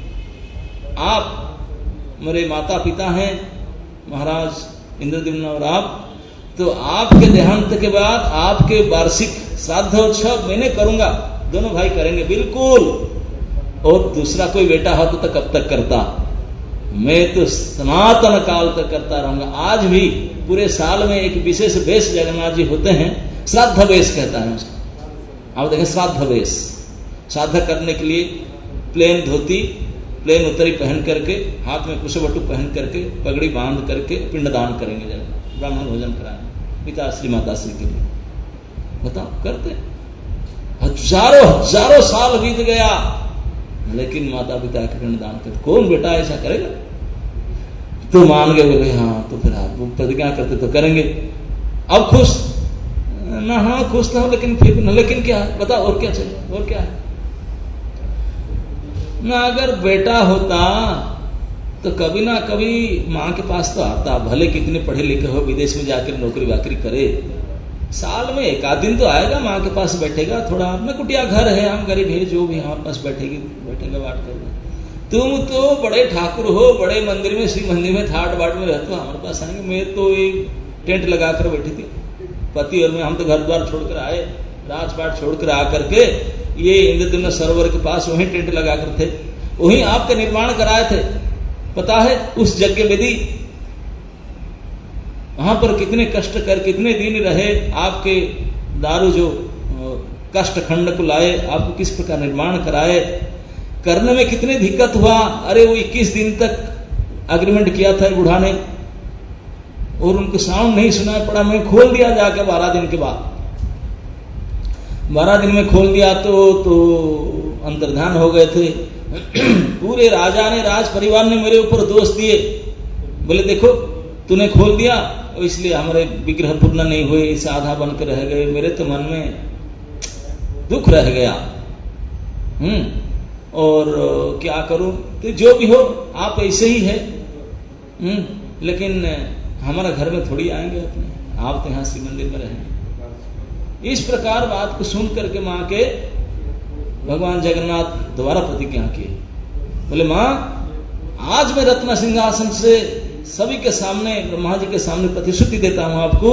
आप मेरे माता पिता हैं महाराज इंद्रद्युम्न और आप, तो आपके देहांत के बाद आपके वार्षिक श्राद्ध उत्सव मैंने करूंगा, दोनों भाई करेंगे बिल्कुल। और दूसरा कोई बेटा हो तो कब तक करता, मैं तो सनातन काल तक करता रहूंगा। आज भी पूरे साल में एक विशेष वेश जगन्नाथ जी होते हैं, श्राद्ध वेश कहता है उसको। आप देखें श्राद्ध वेश, श्राद्ध करने के लिए प्लेन धोती, प्लेन उत्तरी पहन करके, हाथ में कुशवटु पहन करके, पगड़ी बांध करके पिंडदान करेंगे, जगन्नाथ ब्राह्मण भोजन कराएंगे पिताश्री माताश्री के लिए। बताओ करते, हजारों हजारों साल बीत गया, लेकिन माता पिता के पिंडदान करते कौन बेटा ऐसा करेगा? तो मान गए, बोले हाँ, तो फिर आप प्रतिज्ञा करते तो करेंगे। अब खुश ना? हाँ खुश था, लेकिन फिर न, लेकिन क्या बताओ, और क्या चाहिए, और क्या है ना? अगर बेटा होता तो कभी ना कभी मां के पास तो आता, भले कितने पढ़े लिखे हो, विदेश में जाकर नौकरी वाकरी करे, साल में एक आध दिन तो आएगा, मां के पास बैठेगा, थोड़ा अपना कुटिया घर है, हम गरीब है, जो भी हमारे पास बैठेगा बात करेगा। तुम तो बड़े ठाकुर हो, बड़े मंदिर में, श्री मंदिर में, थाट बाट में रहते हो, हमारे पास आएंगे। मैं तो एक टेंट लगाकर बैठी थी, पति और मैं, हम तो घर द्वार छोड़कर आए, राजपाट छोड़कर आकर के ये इंद्रद्युम्न सरोवर के पास वहीं टेंट लगाकर थे, वहीं आपका निर्माण कराए थे। पता है उस यज्ञ विधि, वहां पर कितने कष्ट कर, कितने दिन रहे, आपके दारू जो कष्ट खंड को लाए, आपको किस प्रकार निर्माण कराए, करने में कितने दिक्कत हुआ। अरे वो 21 दिन तक अग्रीमेंट किया था बूढ़ा ने, और उनको साउंड नहीं सुनाई पड़ा, मैं खोल दिया जाके 12 दिन के बाद, 12 दिन में खोल दिया तो अंतर्धान हो गए थे। पूरे राजा ने, राज परिवार ने मेरे ऊपर दोष दिए, बोले देखो तूने खोल दिया, इसलिए हमारे विग्रह पूर्ण नहीं हुए, इसे आधा बनकर रह गए। मेरे तो मन में दुख रह गया, और क्या करूं? तो जो भी हो आप ऐसे ही है, लेकिन हमारा घर में थोड़ी आएंगे अपने, आप तो यहां श्री मंदिर में रहेंगे। इस प्रकार बात को सुन करके मां के भगवान जगन्नाथ दोबारा प्रतिज्ञा किए। बोले मां, आज मैं रत्न सिंहासन से सभी के सामने, ब्रह्मा जी के सामने प्रतिश्रुति देता हूं आपको,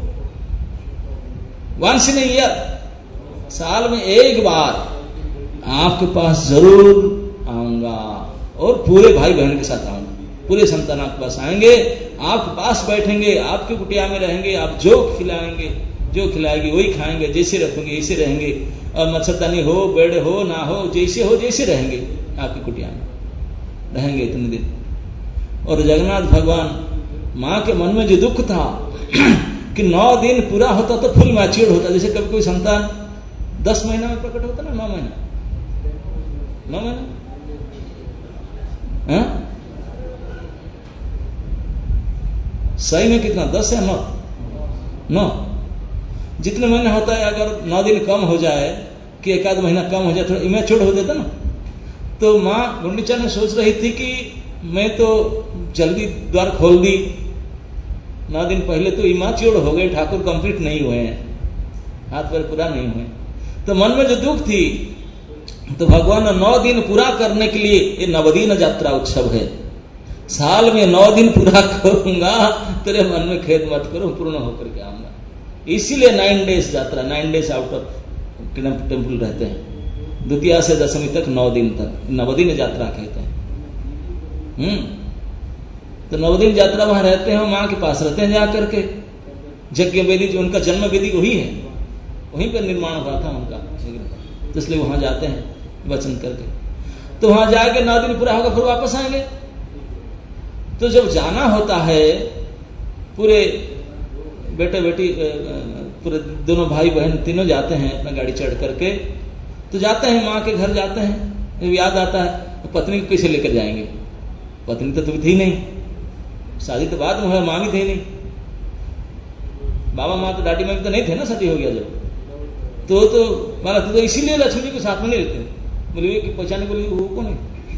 वंस इन ईयर, साल में एक बार आपके पास जरूर आऊंगा, और पूरे भाई बहन के साथ आऊंगा, पूरे संतान आपके पास आएंगे, आपके पास बैठेंगे, आपके कुटिया में रहेंगे, आप जो खिलाएंगे, जो खिलाएगी वही खाएंगे, जैसे रखोगे ऐसे रहेंगे, और मच्छरदानी हो, बेड हो ना हो, जैसे हो जैसे रहेंगे, आपकी कुटिया में रहेंगे इतने दिन। और जगन्नाथ भगवान, मां के मन में जो दुख था कि 9 दिन पूरा होता तो फुल मैच्योर होता। जैसे कभी कोई संतान 10 महीना में प्रकट होता ना, 9 महीना सही में कितना 10 या 9 जितने महीने होता है, अगर 9 दिन कम हो जाए कि एक आध महीना कम हो जाए, थोड़ा इमेच्योर हो जाता ना। तो माँ गुंडीचा ने सोच रही थी कि मैं तो जल्दी द्वार खोल दी, 9 दिन पहले तो इमेच्योर हो गए, ठाकुर कंप्लीट नहीं हुए हैं, हाथ पैर पूरा नहीं हुए। तो मन में जो दुख थी, तो भगवान 9 दिन पूरा करने के लिए ये नवदीन यात्रा उत्सव है। साल में 9 दिन पूरा करूंगा, तेरे मन में खेद मत करो, पूर्ण होकर के आऊंगा। इसीलिए 9 डेज यात्रा, 9 डेज आउट ऑफ टेम्पल रहते हैं, द्वितीया से दशमी तक 9 दिन तक नवदीन यात्रा कहते हैं। तो नवदीन यात्रा वहां रहते हैं, माँ के पास रहते हैं जा करके। यज्ञ वेदी जो उनका जन्म वेदी वही है, वहीं पर निर्माण हुआ था उनका, तो इसलिए वहां जाते हैं वचन करके। तो वहां जाके 9 दिन पूरा होगा, फिर वापस आएंगे। तो जब जाना होता है, पूरे बेटे बेटी पूरे दोनों भाई बहन तीनों जाते हैं अपना गाड़ी चढ़ करके, तो जाते हैं माँ के घर जाते हैं। जब याद आता है तो पत्नी को कैसे लेकर जाएंगे, पत्नी तो थी नहीं, शादी तो बाद में है, माँ भी थी नहीं, बाबा माँ तो दादी माँ तो नहीं थे ना, शादी हो गया जब, तो माना तो इसीलिए लक्ष्मी जी को साथ में नहीं लेते, बोले कि पहचाने, बोले वो कौन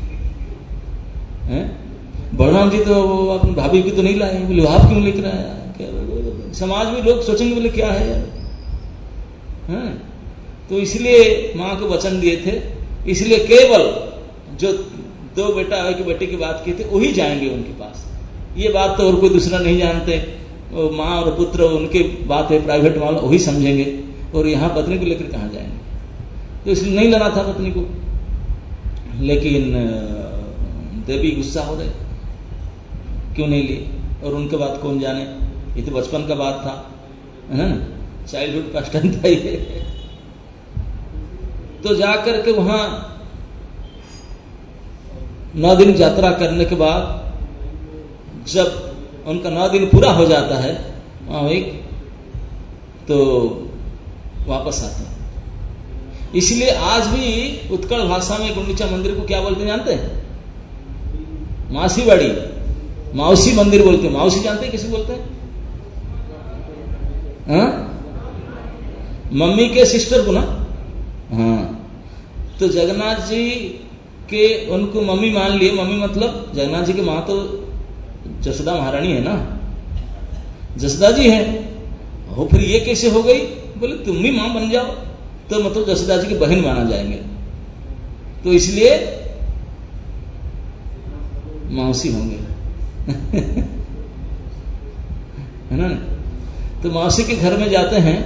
है? बलराम जी तो अपनी भाभी की तो नहीं लाए, बोले आप क्यों लेकर आया? समाज में लोग सोचेंगे बोले क्या है यार। तो इसलिए माँ को वचन दिए थे, इसलिए केवल जो 2 बेटा एक बेटी की बात की थी वही जाएंगे उनके पास। ये बात तो और कोई दूसरा नहीं जानते, माँ और पुत्र उनकी बात है, प्राइवेट वाला वही समझेंगे, और यहाँ पत्नी को लेकर कहाँ जाएंगे। तो इसलिए नहीं लाना था पत्नी को, लेकिन देवी गुस्सा हो गए, क्यों नहीं लिए। और उनके बाद कौन जाने, ये तो बचपन का बात था, है ना, चाइल्डहुड पास्ट टाइम था ये। तो जाकर के वहां 9 दिन यात्रा करने के बाद जब उनका 9 दिन पूरा हो जाता है वहां एक, तो वापस आते हैं। इसलिए आज भी उत्कल भाषा में गुंडीचा मंदिर को क्या बोलते हैं जानते हैं? मासीवाड़ी, माउसी मंदिर बोलते हैं। माउसी जानते हैं किसे बोलते हैं? मम्मी के सिस्टर को ना। तो जगन्नाथ जी के उनको मम्मी मान लिए। मम्मी मतलब जगन्नाथ जी की माँ तो जसोदा महारानी है ना, जसोदा जी है। हो फिर ये कैसे हो गई? बोले तुम भी माँ बन जाओ तो मतलब जसोदा जी की बहन माना जाएंगे, तो इसलिए मौसी होंगे है ना। तो मौसी के घर में जाते हैं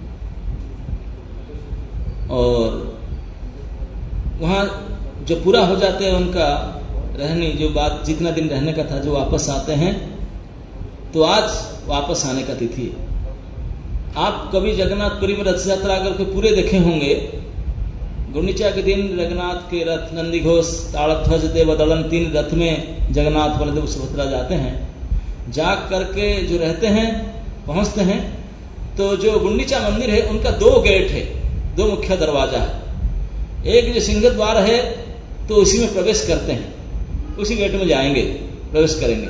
और वहां जो पूरा हो जाते हैं उनका रहने, जो बात जितना दिन रहने का था, जो वापस आते हैं। तो आज वापस आने का तिथि है। आप कभी जगन्नाथपुरी में रथ यात्रा अगर कोई पूरे देखे होंगे, गुंडीचा के दिन जगन्नाथ के रथ नंदी घोष ताड़ध्वज देवदलन 3 रथ में जगन्नाथ बलदेव सुभद्रा जाते हैं। जा करके जो रहते हैं, पहुंचते हैं, तो जो गुंडीचा मंदिर है उनका 2 गेट है, 2 मुख्य दरवाजा है। एक जो सिंह द्वार है तो उसी में प्रवेश करते हैं, उसी गेट में जाएंगे, प्रवेश करेंगे।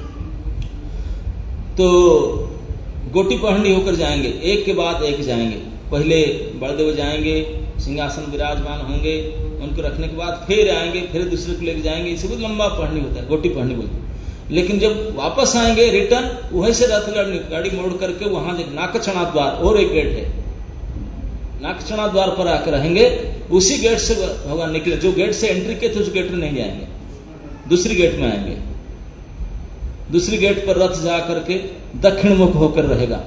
तो गोटी पहंडी होकर जाएंगे, एक के बाद एक जाएंगे। पहले बलदेव जाएंगे, सिंहासन विराजमान होंगे, उनको रखने के बाद फिर आएंगे, फिर दूसरे को लेकर जाएंगे। इसे बहुत लंबा पहंडी होता है, गोटी पहंडी बोलते हैं। लेकिन जब वापस आएंगे रिटर्न, वहीं से रथ गाड़ी मोड़ करके वहां नाकचना द्वार और एक गेट है, नाकचना द्वार पर आकर रहेंगे। उसी गेट से भगवान निकले, जो गेट से एंट्री किए थे उस गेट में नहीं जाएंगे, दूसरी गेट में आएंगे। दूसरी गेट पर रथ जा करके दक्षिण मुख होकर रहेगा।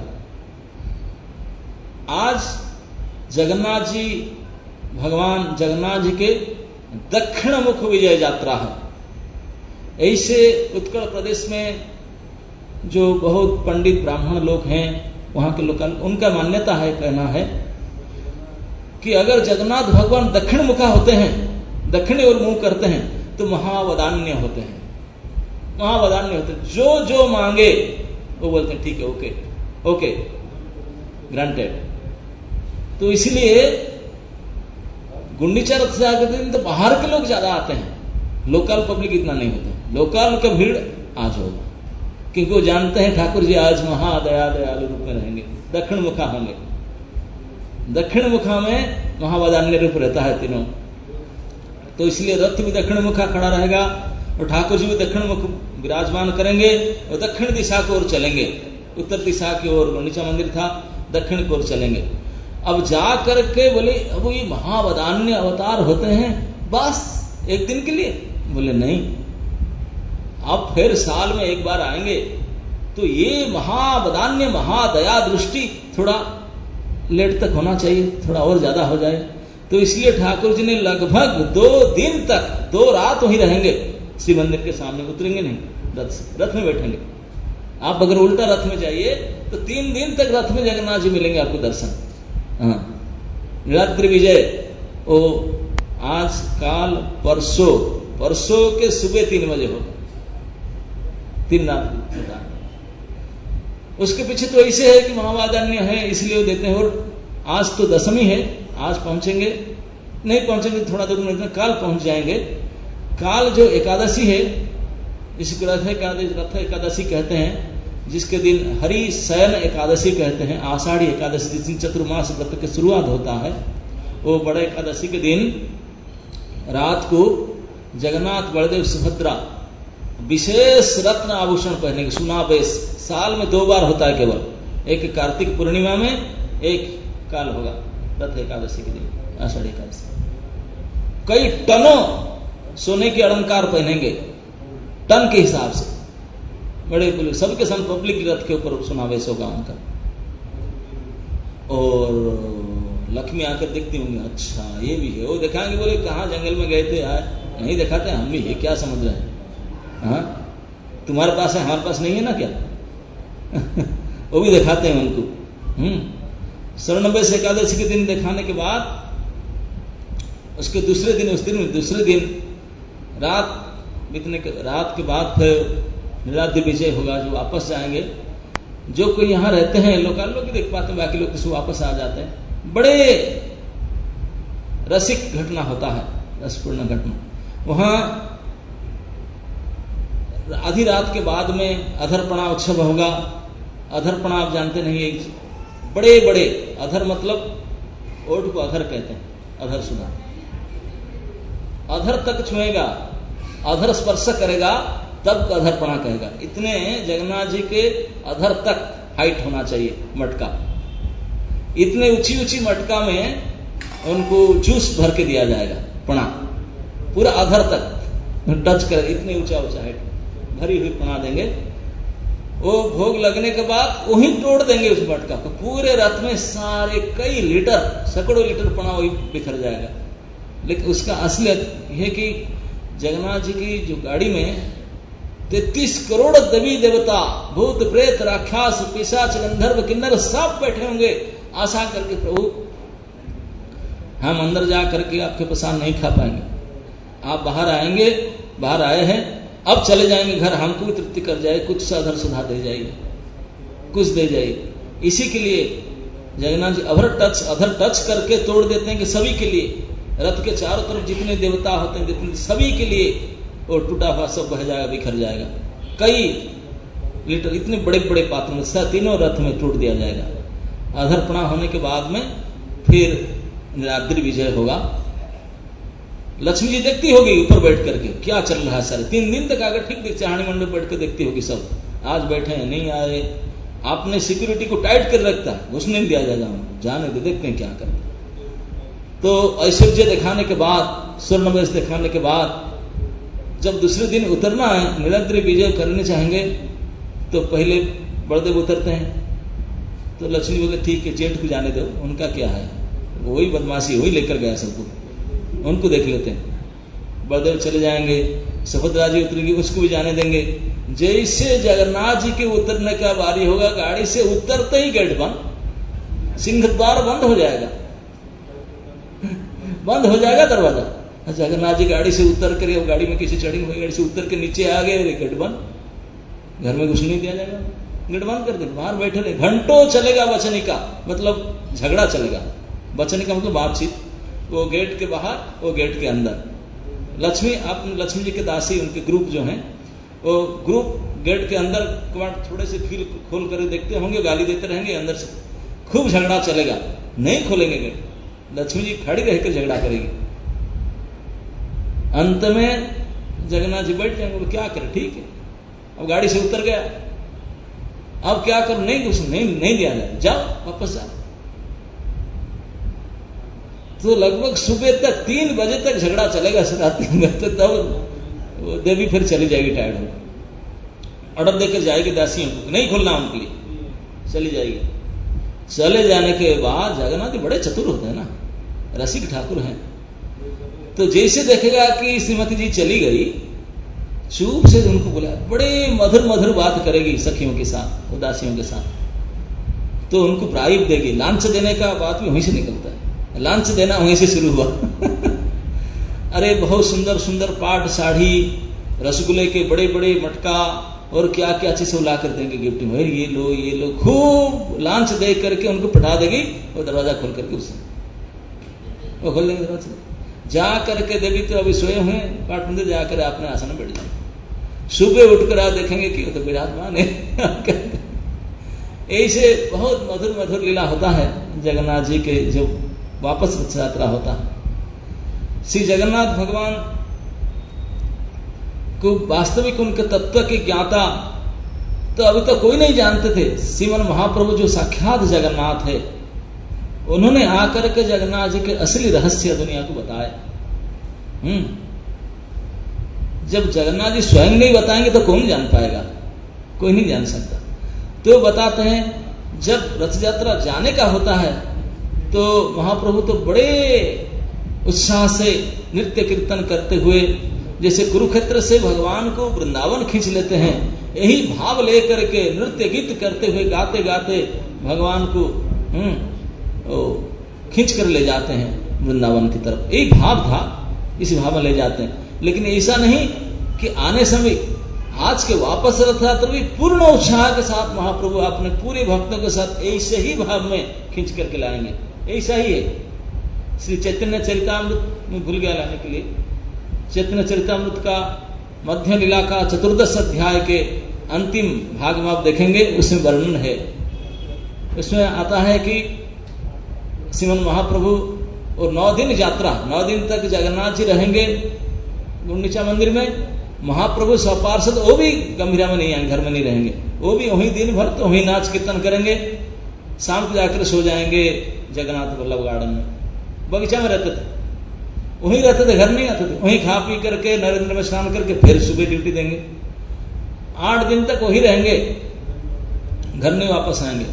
आज जगन्नाथ जी, भगवान जगन्नाथ जी के दक्षिण मुख विजय यात्रा है। ऐसे उत्कल प्रदेश में जो बहुत पंडित ब्राह्मण लोग हैं, वहां के लोग, उनका मान्यता है, कहना है कि अगर जगन्नाथ भगवान दक्षिण मुखा होते हैं, दक्षिण ओर मुंह करते हैं, तो महावदान्य होते हैं, महावदान्य होते हैं। जो जो मांगे वो बोलते हैं ठीक है, ओके, ओके, ग्रांटेड। तो इसलिए गुंडीचा रथ से आगे दिन तो बाहर के लोग ज्यादा आते हैं, लोकल पब्लिक इतना नहीं होता। लोकल का भीड़ आज होगा, क्योंकि वो जानते हैं ठाकुर जी आज महादया दयालु रूप में रहेंगे, दक्षिण मुखा होंगे। दक्षिण मुखा में महावदान्य रूप रहता है तीनों, तो इसलिए रथ भी दक्षिण मुखा खड़ा रहेगा और ठाकुर जी भी दक्षिण मुख विराजमान करेंगे और दक्षिण दिशा की ओर चलेंगे। उत्तर दिशा की ओर गुंडीचा मंदिर था, दक्षिण की ओर चलेंगे। अब जा करके बोले अब ये महावदान्य अवतार होते हैं बस एक दिन के लिए? बोले नहीं, अब फिर साल में एक बार आएंगे, तो ये महावदान्य महादया दृष्टि थोड़ा लेट तक होना चाहिए, थोड़ा और ज्यादा हो जाए। तो इसलिए ठाकुर जी ने लगभग 2 दिन तक 2 रात वहीं रहेंगे, श्री मंदिर के सामने उतरेंगे नहीं, रथ में बैठेंगे। आप अगर उल्टा रथ में जाइए तो 3 दिन तक रथ में जगन्नाथ जी मिलेंगे आपको दर्शन। हाँ, नीलाद्रि विजय वो आज काल परसों के सुबह 3 बजे होगा, 3 रात होता है। उसके पीछे तो ऐसे है कि महावदान्य है इसलिए वो देते हैं। और आज तो दशमी है, आज पहुंचेंगे, नहीं पहुंचेंगे थोड़ा दूर में, काल पहुंच जाएंगे। काल जो एकादशी है, इसको रथ एकादशी कहते हैं, जिसके दिन हरि शयन एकादशी कहते हैं, आषाढ़ी एकादशी, जिस दिन चतुर्मास व्रत की शुरुआत होता है। वो बड़े एकादशी के दिन रात को जगन्नाथ बलदेव सुभद्रा विशेष रत्न आभूषण पहनेंगे, सुनावेश। साल में 2 बार होता है केवल, एक कार्तिक पूर्णिमा में, एक काल होगा रथ एकादशी के दिन, आषाढ़ी एकादशी। कई टनों सोने के अलंकार पहनेंगे, टन के हिसाब से, बड़े सबके सब पब्लिक रथ के ऊपर सुनावेश होगा उनका। और लक्ष्मी आकर देखती होंगी, अच्छा ये भी है। वो दिखाएंगे, बोले कहाँ जंगल में गए थे यार, नहीं दिखाते हम भी, ये क्या समझ रहे हैं? हाँ, तुम्हारे पास है हमारे पास नहीं है ना क्या? वो भी दिखाते हैं उनको। शरणबेश एकादशी के दिन दिखाने के बाद उसके दूसरे दिन रात बीतने के रात के बाद फिर नीलाद्रि विजय होगा, जो वापस जाएंगे। जो कोई यहाँ रहते हैं लोकल लोग देख पाते हैं, बाकी लोग किसी वापस आ जाते हैं। बड़े रसिक घटना होता है, रसपूर्ण घटना। वहां आधी रात के बाद में अधरपणा उत्सव होगा। अधरपणा आप जानते नहीं, बड़े बड़े अधर मतलब ओठ को अधर कहते हैं, अधर सुना, अधर तक छुएगा, अधर स्पर्श करेगा तब अधरपणा कहेगा। इतने जगन्नाथ जी के अधर तक हाइट होना चाहिए मटका। इतने ऊंची ऊंची मटका में उनको जूस भर के दिया जाएगा, पणा पूरा अधर तक टच कर, इतने ऊंचा हाइट भरी हुई पणा देंगे। वो भोग लगने के बाद वहीं तोड़ देंगे उस मटका को, पूरे रथ में सारे कई लीटर, सैकड़ों लीटर पणा वही बिखर जाएगा। लेकिन उसका असलियत यह कि जगन्नाथ जी की जो गाड़ी में 33 करोड़ देवी देवता, भूत प्रेत राक्षस पिशाच गंधर्व किन्नर सब बैठे होंगे, आशा करके प्रभु हम अंदर जा करके आपके प्रसाद नहीं खा पाएंगे, आप बाहर आएंगे, बाहर आए हैं, अब चले जाएंगे घर, हमको भी तृप्ति कर जाए, कुछ अधर सुधा दे जाइए, कुछ दे जाइए। इसी के लिए जगन्नाथ जी अधर टच करके तोड़ देते हैं कि सभी के लिए, रथ के चारों तरफ जितने देवता होते हैं, जितने सभी के लिए वो टूटा हुआ सब बह जाएगा, बिखर जाएगा। कई लीटर इतने बड़े बड़े पात्र में तीनों रथ में तोड़ दिया जाएगा। अधरपणा होने के बाद में फिर नीलाद्रि विजय होगा। लक्ष्मी जी देखती होगी ऊपर बैठ करके क्या चल रहा है सारे 3 दिन तक, अगर ठीक देख चाहनी मंडप बैठ कर देखती होगी सब, आज बैठे हैं नहीं आए, आपने सिक्योरिटी को टाइट कर रखता, घुसने नहीं दिया जाएगा, जाने दे, देखते हैं क्या करते। तो ऐश्वर्य दिखाने के बाद, स्वर्णवेश दिखाने के बाद जब दूसरे दिन उतरना है, नीलाद्रि विजय करने चाहेंगे, तो पहले बलदेव उतरते हैं। तो लक्ष्मी बोले ठीक है, जेठ को जाने दो, उनका क्या है, वही बदमाशी, वही लेकर गया सबको, उनको देख लेते हैं। बलदेव चले जाएंगे, सुभद्रा जी उतरेंगे, उसको भी जाने देंगे। जैसे जगन्नाथ जी के उतरने का बारी होगा, गाड़ी से उतरते ही गेट बंद, सिंह द्वार बंद हो जाएगा, बंद हो जाएगा दरवाजा। जगन्नाथ जी गाड़ी से उतर कर, गाड़ी में किसी चढ़ी हुई गाड़ी से उतर के नीचे आ गए, गेट बंद, घर में घुसने नहीं दिया जाएगा। गेट बंद कर देंगे, बाहर बैठे रहे, घंटों चलेगा वचनिका, मतलब झगड़ा चलेगा। वचनिका मतलब बातचीत, वो गेट के बाहर, वो गेट के अंदर। लक्ष्मी, आप लक्ष्मी जी के दासी, उनके ग्रुप जो हैं, वो ग्रुप गेट के अंदर कबाड़ थोड़े से फील खोल कर देखते होंगे, गाली देते रहेंगे, अंदर से खूब झगड़ा चलेगा, नहीं खोलेंगे गेट, लक्ष्मी जी खड़ी रहकर झगड़ा करेगी। अंत में जगन्नाथ जी बैठ जाएंगे, क्या करें, ठीक है, अब गाड़ी से उतर गया, अब क्या करो, नहीं कुछ नहीं दिया जाए, जाओ वापस जाओ। तो लगभग सुबह तक 3 बजे तक झगड़ा चलेगा, रात 3 बजे तक, तब देवी फिर चली जाएगी टायर्ड होकर, ऑर्डर देकर जाएगी दासियों को, नहीं खोलना उनके लिए, चली जाएगी। चले जाने के बाद जगन्नाथ जी बड़े चतुर होते हैं ना, रसिक ठाकुर हैं, तो जैसे देखेगा कि श्रीमती जी चली गई, चुप से उनको बोला, बड़े मधुर मधुर बात करेगी सखियों के साथ, उदासियों के साथ, तो उनको प्राइब देगी। लांच देने का बात भी वहीं से निकलता है, लांच देना वहीं से शुरू हुआ। अरे बहुत सुंदर सुंदर पाट साड़ी, रसगुल्ले के बड़े बड़े मटका और क्या क्या चीज ला कर देंगे गिफ्ट में, ये लो, खूब लांच दे करके उनको पटा देगी, और दरवाजा खोल करके उससे वो खोल देंगे दरवाजा, जा करके देवी तो अभी सोए हुए पाठ मंदिर, जाकर अपने आसन में बैठ जाएंगे। सुबह उठकर आप देखेंगे कि वो तो विराजमान है। ऐसे बहुत मधुर मधुर लीला होता है जगन्नाथ जी के, जो वापस रथ यात्रा होता है। श्री जगन्नाथ भगवान को वास्तविक उनके तत्व के ज्ञाता तो अभी तक कोई नहीं जानते थे। श्रीमन महाप्रभु जो साक्षात जगन्नाथ है, उन्होंने आकर के जगन्नाथ जी के असली रहस्य दुनिया को बताए। जब जगन्नाथ जी स्वयं नहीं बताएंगे तो कौन जान पाएगा, कोई नहीं जान सकता। तो बताते हैं जब रथ यात्रा जाने का होता है तो महाप्रभु तो बड़े उत्साह से नृत्य कीर्तन करते हुए, जैसे कुरुक्षेत्र से भगवान को वृंदावन खींच लेते हैं, यही भाव लेकर के नृत्य गीत करते हुए गाते गाते भगवान को खींच कर ले जाते हैं वृंदावन की तरफ। एक भाव था, इसी भाव में ले जाते हैं। लेकिन ऐसा नहीं कि आने समय आज के वापस रथ यात्रा भी पूर्ण उत्साह के साथ महाप्रभु अपने पूरे भक्तों के साथ ऐसे ही भाव में खींच करके लाएंगे। ऐसा ही है। श्री चैतन्य चरितामृत में भूल गया लाने के लिए, चैतन्य चरितामृत का मध्य लीला का 14 अध्याय के अंतिम भाग में आप देखेंगे, उसमें वर्णन है। उसमें आता है कि श्रीमन महाप्रभु और 9 दिन यात्रा, 9 दिन तक जगन्नाथ जी रहेंगे गुंडीचा मंदिर में। महाप्रभु स्वपार्षद वो भी गंभीरा में नहीं आएंगे, घर में नहीं रहेंगे, वो भी वहीं दिन भर तो वहीं नाच कीर्तन करेंगे। शाम को जाकर सो जाएंगे जगन्नाथ वल्लभ गार्डन में, बगीचा में रहते थे, वहीं रहते थे, घर नहीं आते थे। वहीं खा पी करके नरेंद्र में स्नान करके फिर सुबह ड्यूटी देंगे। 8 दिन तक वहीं रहेंगे, घर नहीं वापस आएंगे।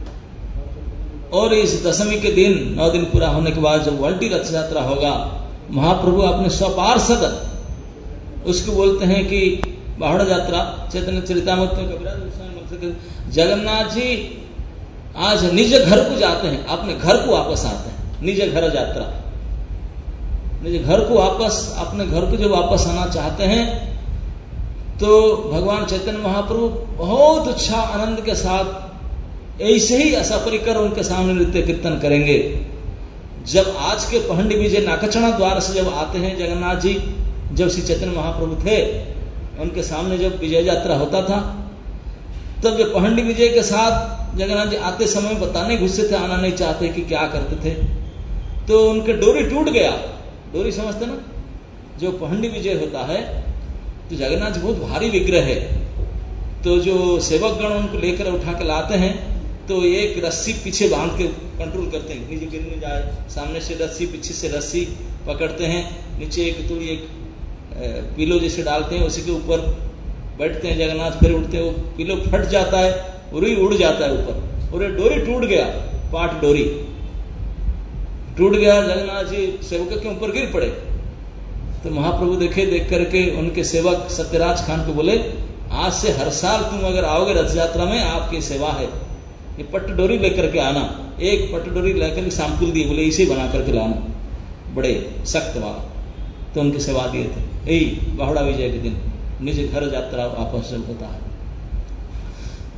और इस दशमी के दिन 9 दिन पूरा होने के बाद जब वल्टी रथ यात्रा होगा, महाप्रभु अपने स्वपार्षद, उसको बोलते हैं कि बाहड़ यात्रा, चैतन्य चरितामृत में कबीरा जगन्नाथ जी आज निज घर को जाते हैं, अपने घर को वापस आते हैं। निज घर यात्रा, निज घर को वापस, अपने घर को जब वापस आना चाहते हैं तो भगवान चैतन्य महाप्रभु बहुत अच्छा आनंद के साथ ऐसे ही असपरिकर उनके सामने नृत्य कीर्तन करेंगे। जब आज के पहंडी विजय नाकचना द्वार से जब आते हैं जगन्नाथ जी, जब श्री चैतन्य महाप्रभु थे, उनके सामने जब विजय यात्रा होता था, तब जब पहंडी विजय के साथ जगन्नाथ जी आते समय बताने गुस्से थे, आना नहीं चाहते कि क्या करते थे, तो उनके डोरी टूट गया। डोरी समझते ना, जो पहंडी विजय होता है तो जगन्नाथ जी बहुत भारी विग्रह है, तो जो सेवक गण उनको लेकर उठा के लाते हैं तो एक रस्सी पीछे बांध के कंट्रोल करते हैं, नीचे गिर नहीं जाए, सामने से रस्सी, पीछे से रस्सी पकड़ते हैं, नीचे एक थोड़ी एक पिलो जैसे डालते हैं, उसी के ऊपर बैठते हैं जगन्नाथ, फिर उठते हैं, वो पिलो फट जाता है, रुई उड़ जाता है ऊपर, और डोरी टूट गया, पाट डोरी टूट गया, जगन्नाथ जी सेवकों के ऊपर गिर पड़े। तो महाप्रभु देख करके उनके सेवक सत्यराज खान को बोले, आज से हर साल तुम अगर आओगे रथ यात्रा में, आपकी सेवा है, ये पट्ट डोरी लेकर के आना। एक पट्ट डोरी लेकर सैंपल दिए, बोले इसे बना करके लाना, बड़े सख्त वाला। तो उनकी सेवा दिए थे। यही बाहुड़ा विजय के दिन निज घर यात्रा वापस जब होता है,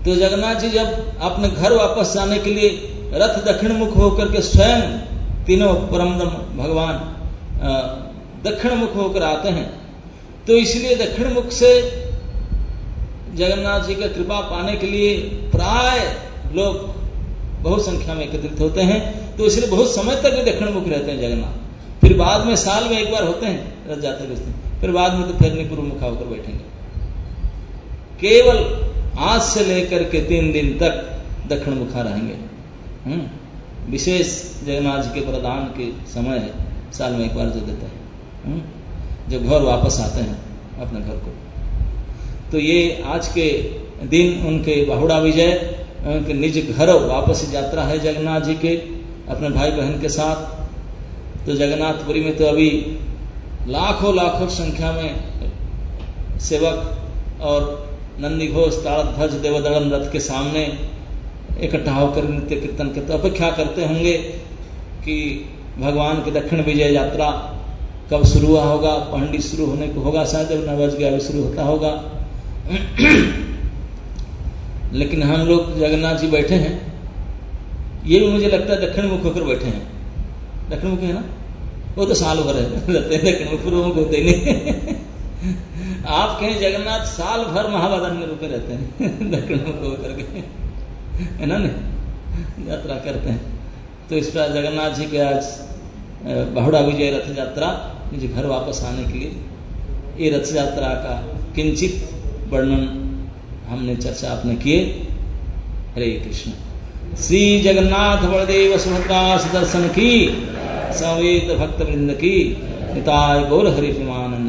तो जगन्नाथ जी जब अपने घर वापस जाने के लिए रथ दक्षिण मुख होकर के स्वयं तीनों परमदम भगवान दक्षिण मुख होकर आते हैं, तो इसलिए दक्षिण मुख से जगन्नाथ जी का कृपा पाने के लिए प्राय लोग बहुत संख्या में एकत्रित होते हैं। तो इसलिए बहुत समय तक भी दक्षिण मुख रहते हैं जगन्नाथ। फिर बाद में साल में एक बार होते हैं रथ यात्रा के दिन, फिर बाद में तो फिर पूर्व मुखा होकर बैठेंगे। केवल आज से लेकर के 3 दिन तक दक्षिण मुखा रहेंगे। विशेष जगन्नाथ जी के प्रदान के समय है, साल में एक बार जो देता है, जब घर वापस आते हैं अपने घर को। तो ये आज के दिन उनके बाहुड़ा विजय, उनके निज घर वापस यात्रा है जगन्नाथ जी के अपने भाई बहन के साथ। तो जगन्नाथपुरी में तो अभी लाखों लाखों संख्या में सेवक और नंदी घोष ताड़ध्वज देवदड़न रथ के सामने इकट्ठा होकर नृत्य कीर्तन करते अपेक्षा करते होंगे कि भगवान की दक्षिण विजय यात्रा कब शुरू हुआ होगा। पहंडी शुरू होने को होगा, शायद 9 बज गया, अभी शुरू होता होगा। लेकिन हम लोग जगन्नाथ जी बैठे हैं, ये भी मुझे लगता है दक्षिण मुख होकर बैठे हैं। दक्षिण मुख है ना, वो तो साल भर रहते हैं, दक्षिण मुख पूर्व मुख होते नहीं। आप कहें जगन्नाथ साल भर महावदन्य रूपे रहते हैं दक्षिण मुख होकर के, है ना, नहीं यात्रा करते हैं। तो इस प्रकार जगन्नाथ जी के आज बाहुड़ा विजय रथ यात्रा मुझे घर वापस आने के लिए, ये रथ यात्रा का किंचित वर्णन हमने चर्चा आपने किए। हरे कृष्ण। श्री जगन्नाथ बलदेव सुभद्रा सुदर्शन की, समवेत भक्त वृंद की, निताय गौर हरि प्रेमानंद।